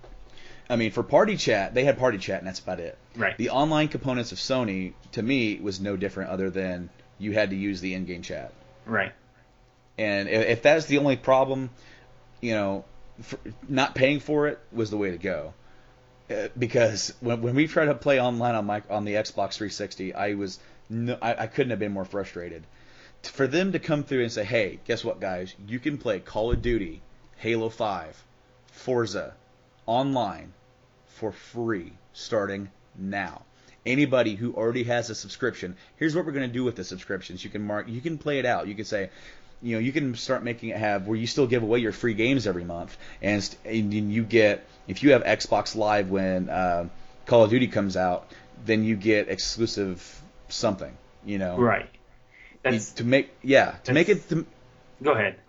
I mean, for party chat, they had party chat, and that's about it. right, The online components of Sony, to me, was no different other than you had to use the in-game chat. right, And if, if that's the only problem, you know, for, not paying for it was the way to go. Uh, because when, when we tried to play online on my on the Xbox three sixty, I was no, I, I couldn't have been more frustrated. T- For them to come through and say, "Hey, guess what, guys? You can play Call of Duty, Halo five, Forza, online for free starting now." Anybody who already has a subscription, here's what we're going to do with the subscriptions. You can mark, you can play it out. You can say, you know, you can start making it have where you still give away your free games every month, and, st- and you get, if you have Xbox Live when uh, Call of Duty comes out, then you get exclusive something, you know, right. You- That's to make yeah to make it to, go ahead.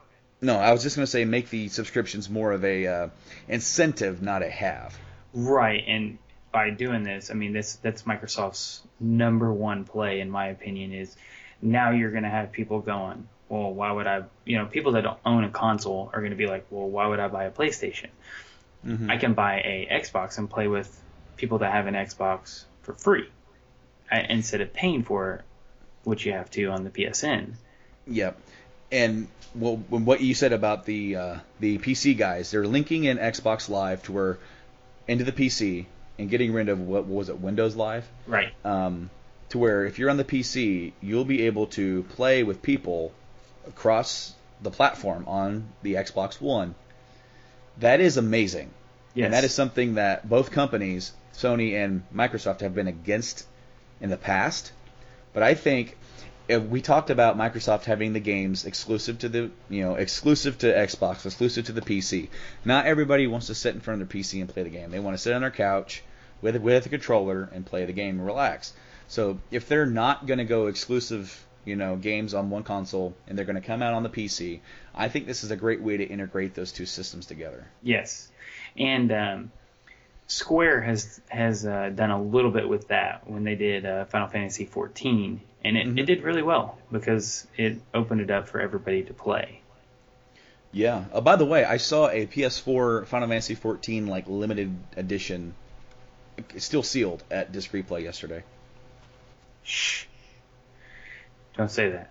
No, I was just going to say make the subscriptions more of a uh, incentive, not a have. Right, and by doing this, I mean this that's Microsoft's number one play, in my opinion, is now you're going to have people going, well, why would I, you know, people that don't own a console are going to be like, well, why would I buy a PlayStation? Mm-hmm. I can buy a Xbox and play with people that have an Xbox for free I, instead of paying for it, which you have to on the P S N. Yep. And well, what you said about the uh, the P C guys, they're linking in Xbox Live to where into the P C and getting rid of what, what was it, Windows Live? Right. Um, to where if you're on the P C, you'll be able to play with people across the platform on the Xbox One. That is amazing. Yes. And that is something that both companies, Sony and Microsoft, have been against in the past. But I think if we talked about Microsoft having the games exclusive to the, you know, exclusive to Xbox, exclusive to the P C. Not everybody wants to sit in front of their P C and play the game. They want to sit on their couch with with a controller and play the game and relax. So if they're not going to go exclusive, you know, games on one console and they're going to come out on the P C, I think this is a great way to integrate those two systems together. Yes, and um, Square has has uh, done a little bit with that when they did uh, Final Fantasy fourteen, and it, mm-hmm. it did really well because it opened it up for everybody to play. Yeah. Uh, by the way, I saw a P S four Final Fantasy fourteen like limited edition, still sealed at Disc Replay yesterday. Shh. Don't say that.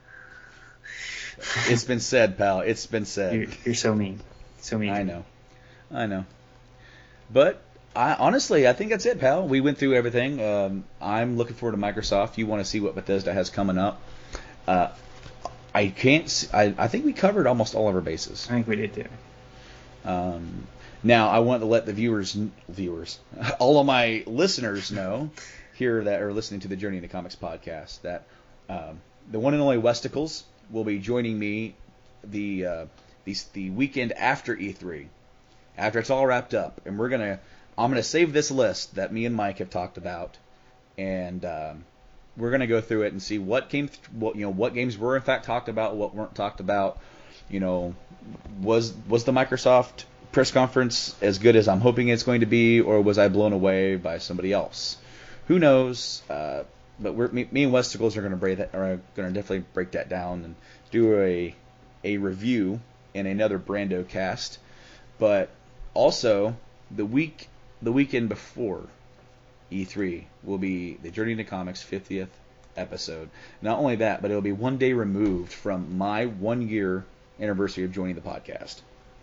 It's been said, pal. It's been said. You're, you're so mean. So mean. I know. I know. But I, honestly, I think that's it, pal. We went through everything. Um, I'm looking forward to Microsoft. You want to see what Bethesda has coming up. Uh, I can't. See, I, I think we covered almost all of our bases. I think we did too. Um, now I want to let the viewers, viewers, all of my listeners know here that are listening to the Journey into Comics podcast that um, the one and only Westicles will be joining me the uh, the the weekend after E three, after it's all wrapped up, and we're gonna I'm gonna save this list that me and Mike have talked about, and um, we're gonna go through it and see what came, th- what you know, what games were in fact talked about, what weren't talked about. You know, was was the Microsoft press conference as good as I'm hoping it's going to be, or was I blown away by somebody else? Who knows? Uh, but we're, me, me and Westicles are going to break that, are going to definitely break that down and do a a review in another Brando cast. But also the week the weekend before E three will be the Journey into Comics fiftieth episode. Not only that, but it'll be one day removed from my one year anniversary of joining the podcast.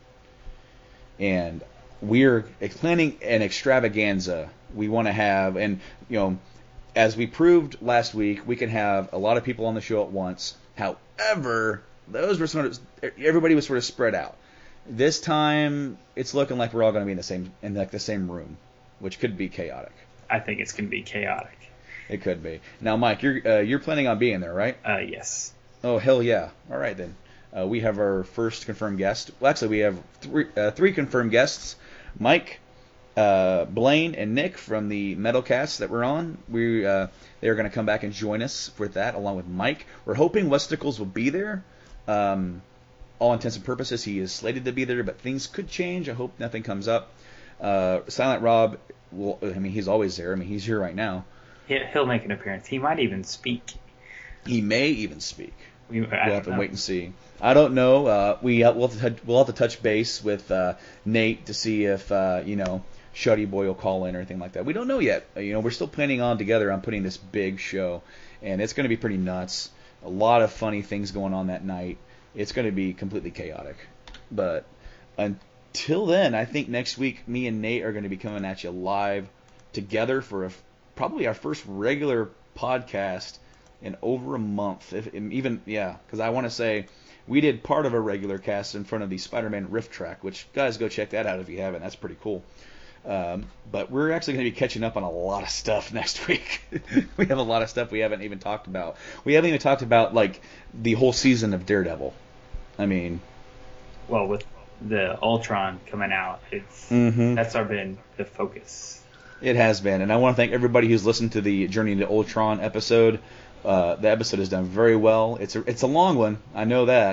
And we're planning an extravaganza we want to have, and you know, as we proved last week, we can have a lot of people on the show at once. However, those were sort of, everybody was sort of spread out. This time, it's looking like we're all going to be in the same in like the same room, which could be chaotic. I think it's going to be chaotic. It could be. Now, Mike, you're uh, you're planning on being there, right? Uh, yes. Oh, hell yeah! All right then. Uh, we have our first confirmed guest. Well, actually, we have three uh, three confirmed guests. Mike, uh, Blaine, and Nick from the Metalcast that we're on. We uh, they're going to come back and join us for that, along with Mike. We're hoping Westicles will be there. Um, all intents and purposes, he is slated to be there, but things could change. I hope nothing comes up. Uh, Silent Rob, will, I mean, he's always there. I mean, he's here right now. He'll make an appearance. He might even speak. He may even speak. We, we'll have to know. wait and see. I don't know. Uh, we uh, we'll, have to, we'll have to touch base with uh, Nate to see if uh, you know Shuddy Boy will call in or anything like that. We don't know yet. Uh, you know, we're still planning on together on putting this big show, and it's going to be pretty nuts. A lot of funny things going on that night. It's going to be completely chaotic. But until then, I think next week me and Nate are going to be coming at you live together for a, probably our first regular podcast in over a month. If even yeah, because I want to say we did part of a regular cast in front of the Spider-Man Rift Track, which guys go check that out if you haven't. That's pretty cool. Um, but we're actually going to be catching up on a lot of stuff next week. We have a lot of stuff we haven't even talked about. We haven't even talked about like the whole season of Daredevil. I mean, well, with the Ultron coming out, it's mm-hmm. that's our been the focus. It has been, and I want to thank everybody who's listened to the Journey to Ultron episode. Uh, the episode is done very well. It's a it's a long one, I know that,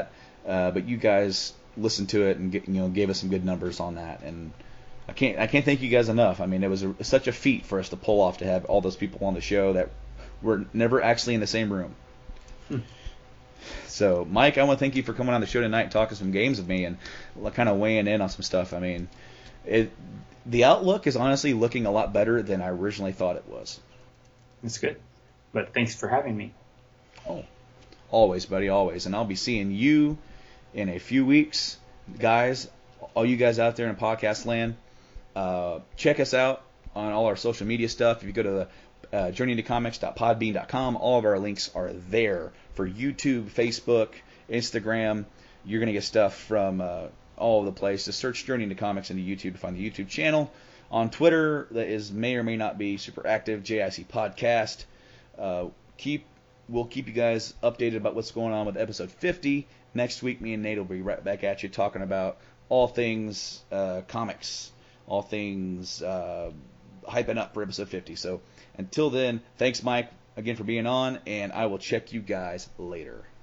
uh, but you guys listened to it and get, you know gave us some good numbers on that, and I can't I can't thank you guys enough. I mean, it was a, such a feat for us to pull off to have all those people on the show that were never actually in the same room. Hmm. So, Mike, I want to thank you for coming on the show tonight and talking some games with me and kind of weighing in on some stuff. I mean, it, the outlook is honestly looking a lot better than I originally thought it was. That's good. But thanks for having me. Oh, always, buddy, always. And I'll be seeing you in a few weeks. Guys, all you guys out there in podcast land, uh, check us out on all our social media stuff. If you go to the Uh, journey into comics dot podbean dot com. All of our links are there for YouTube, Facebook, Instagram. You're going to get stuff from uh, all over the place. Just search Journey into Comics into YouTube to find the YouTube channel. On Twitter, that is may or may not be super active, J I C Podcast. Uh, keep We'll keep you guys updated about what's going on with episode fifty. Next week, me and Nate will be right back at you talking about all things uh, comics, all things uh, hyping up for episode fifty. So until then, thanks, Mike, again for being on, and I will check you guys later.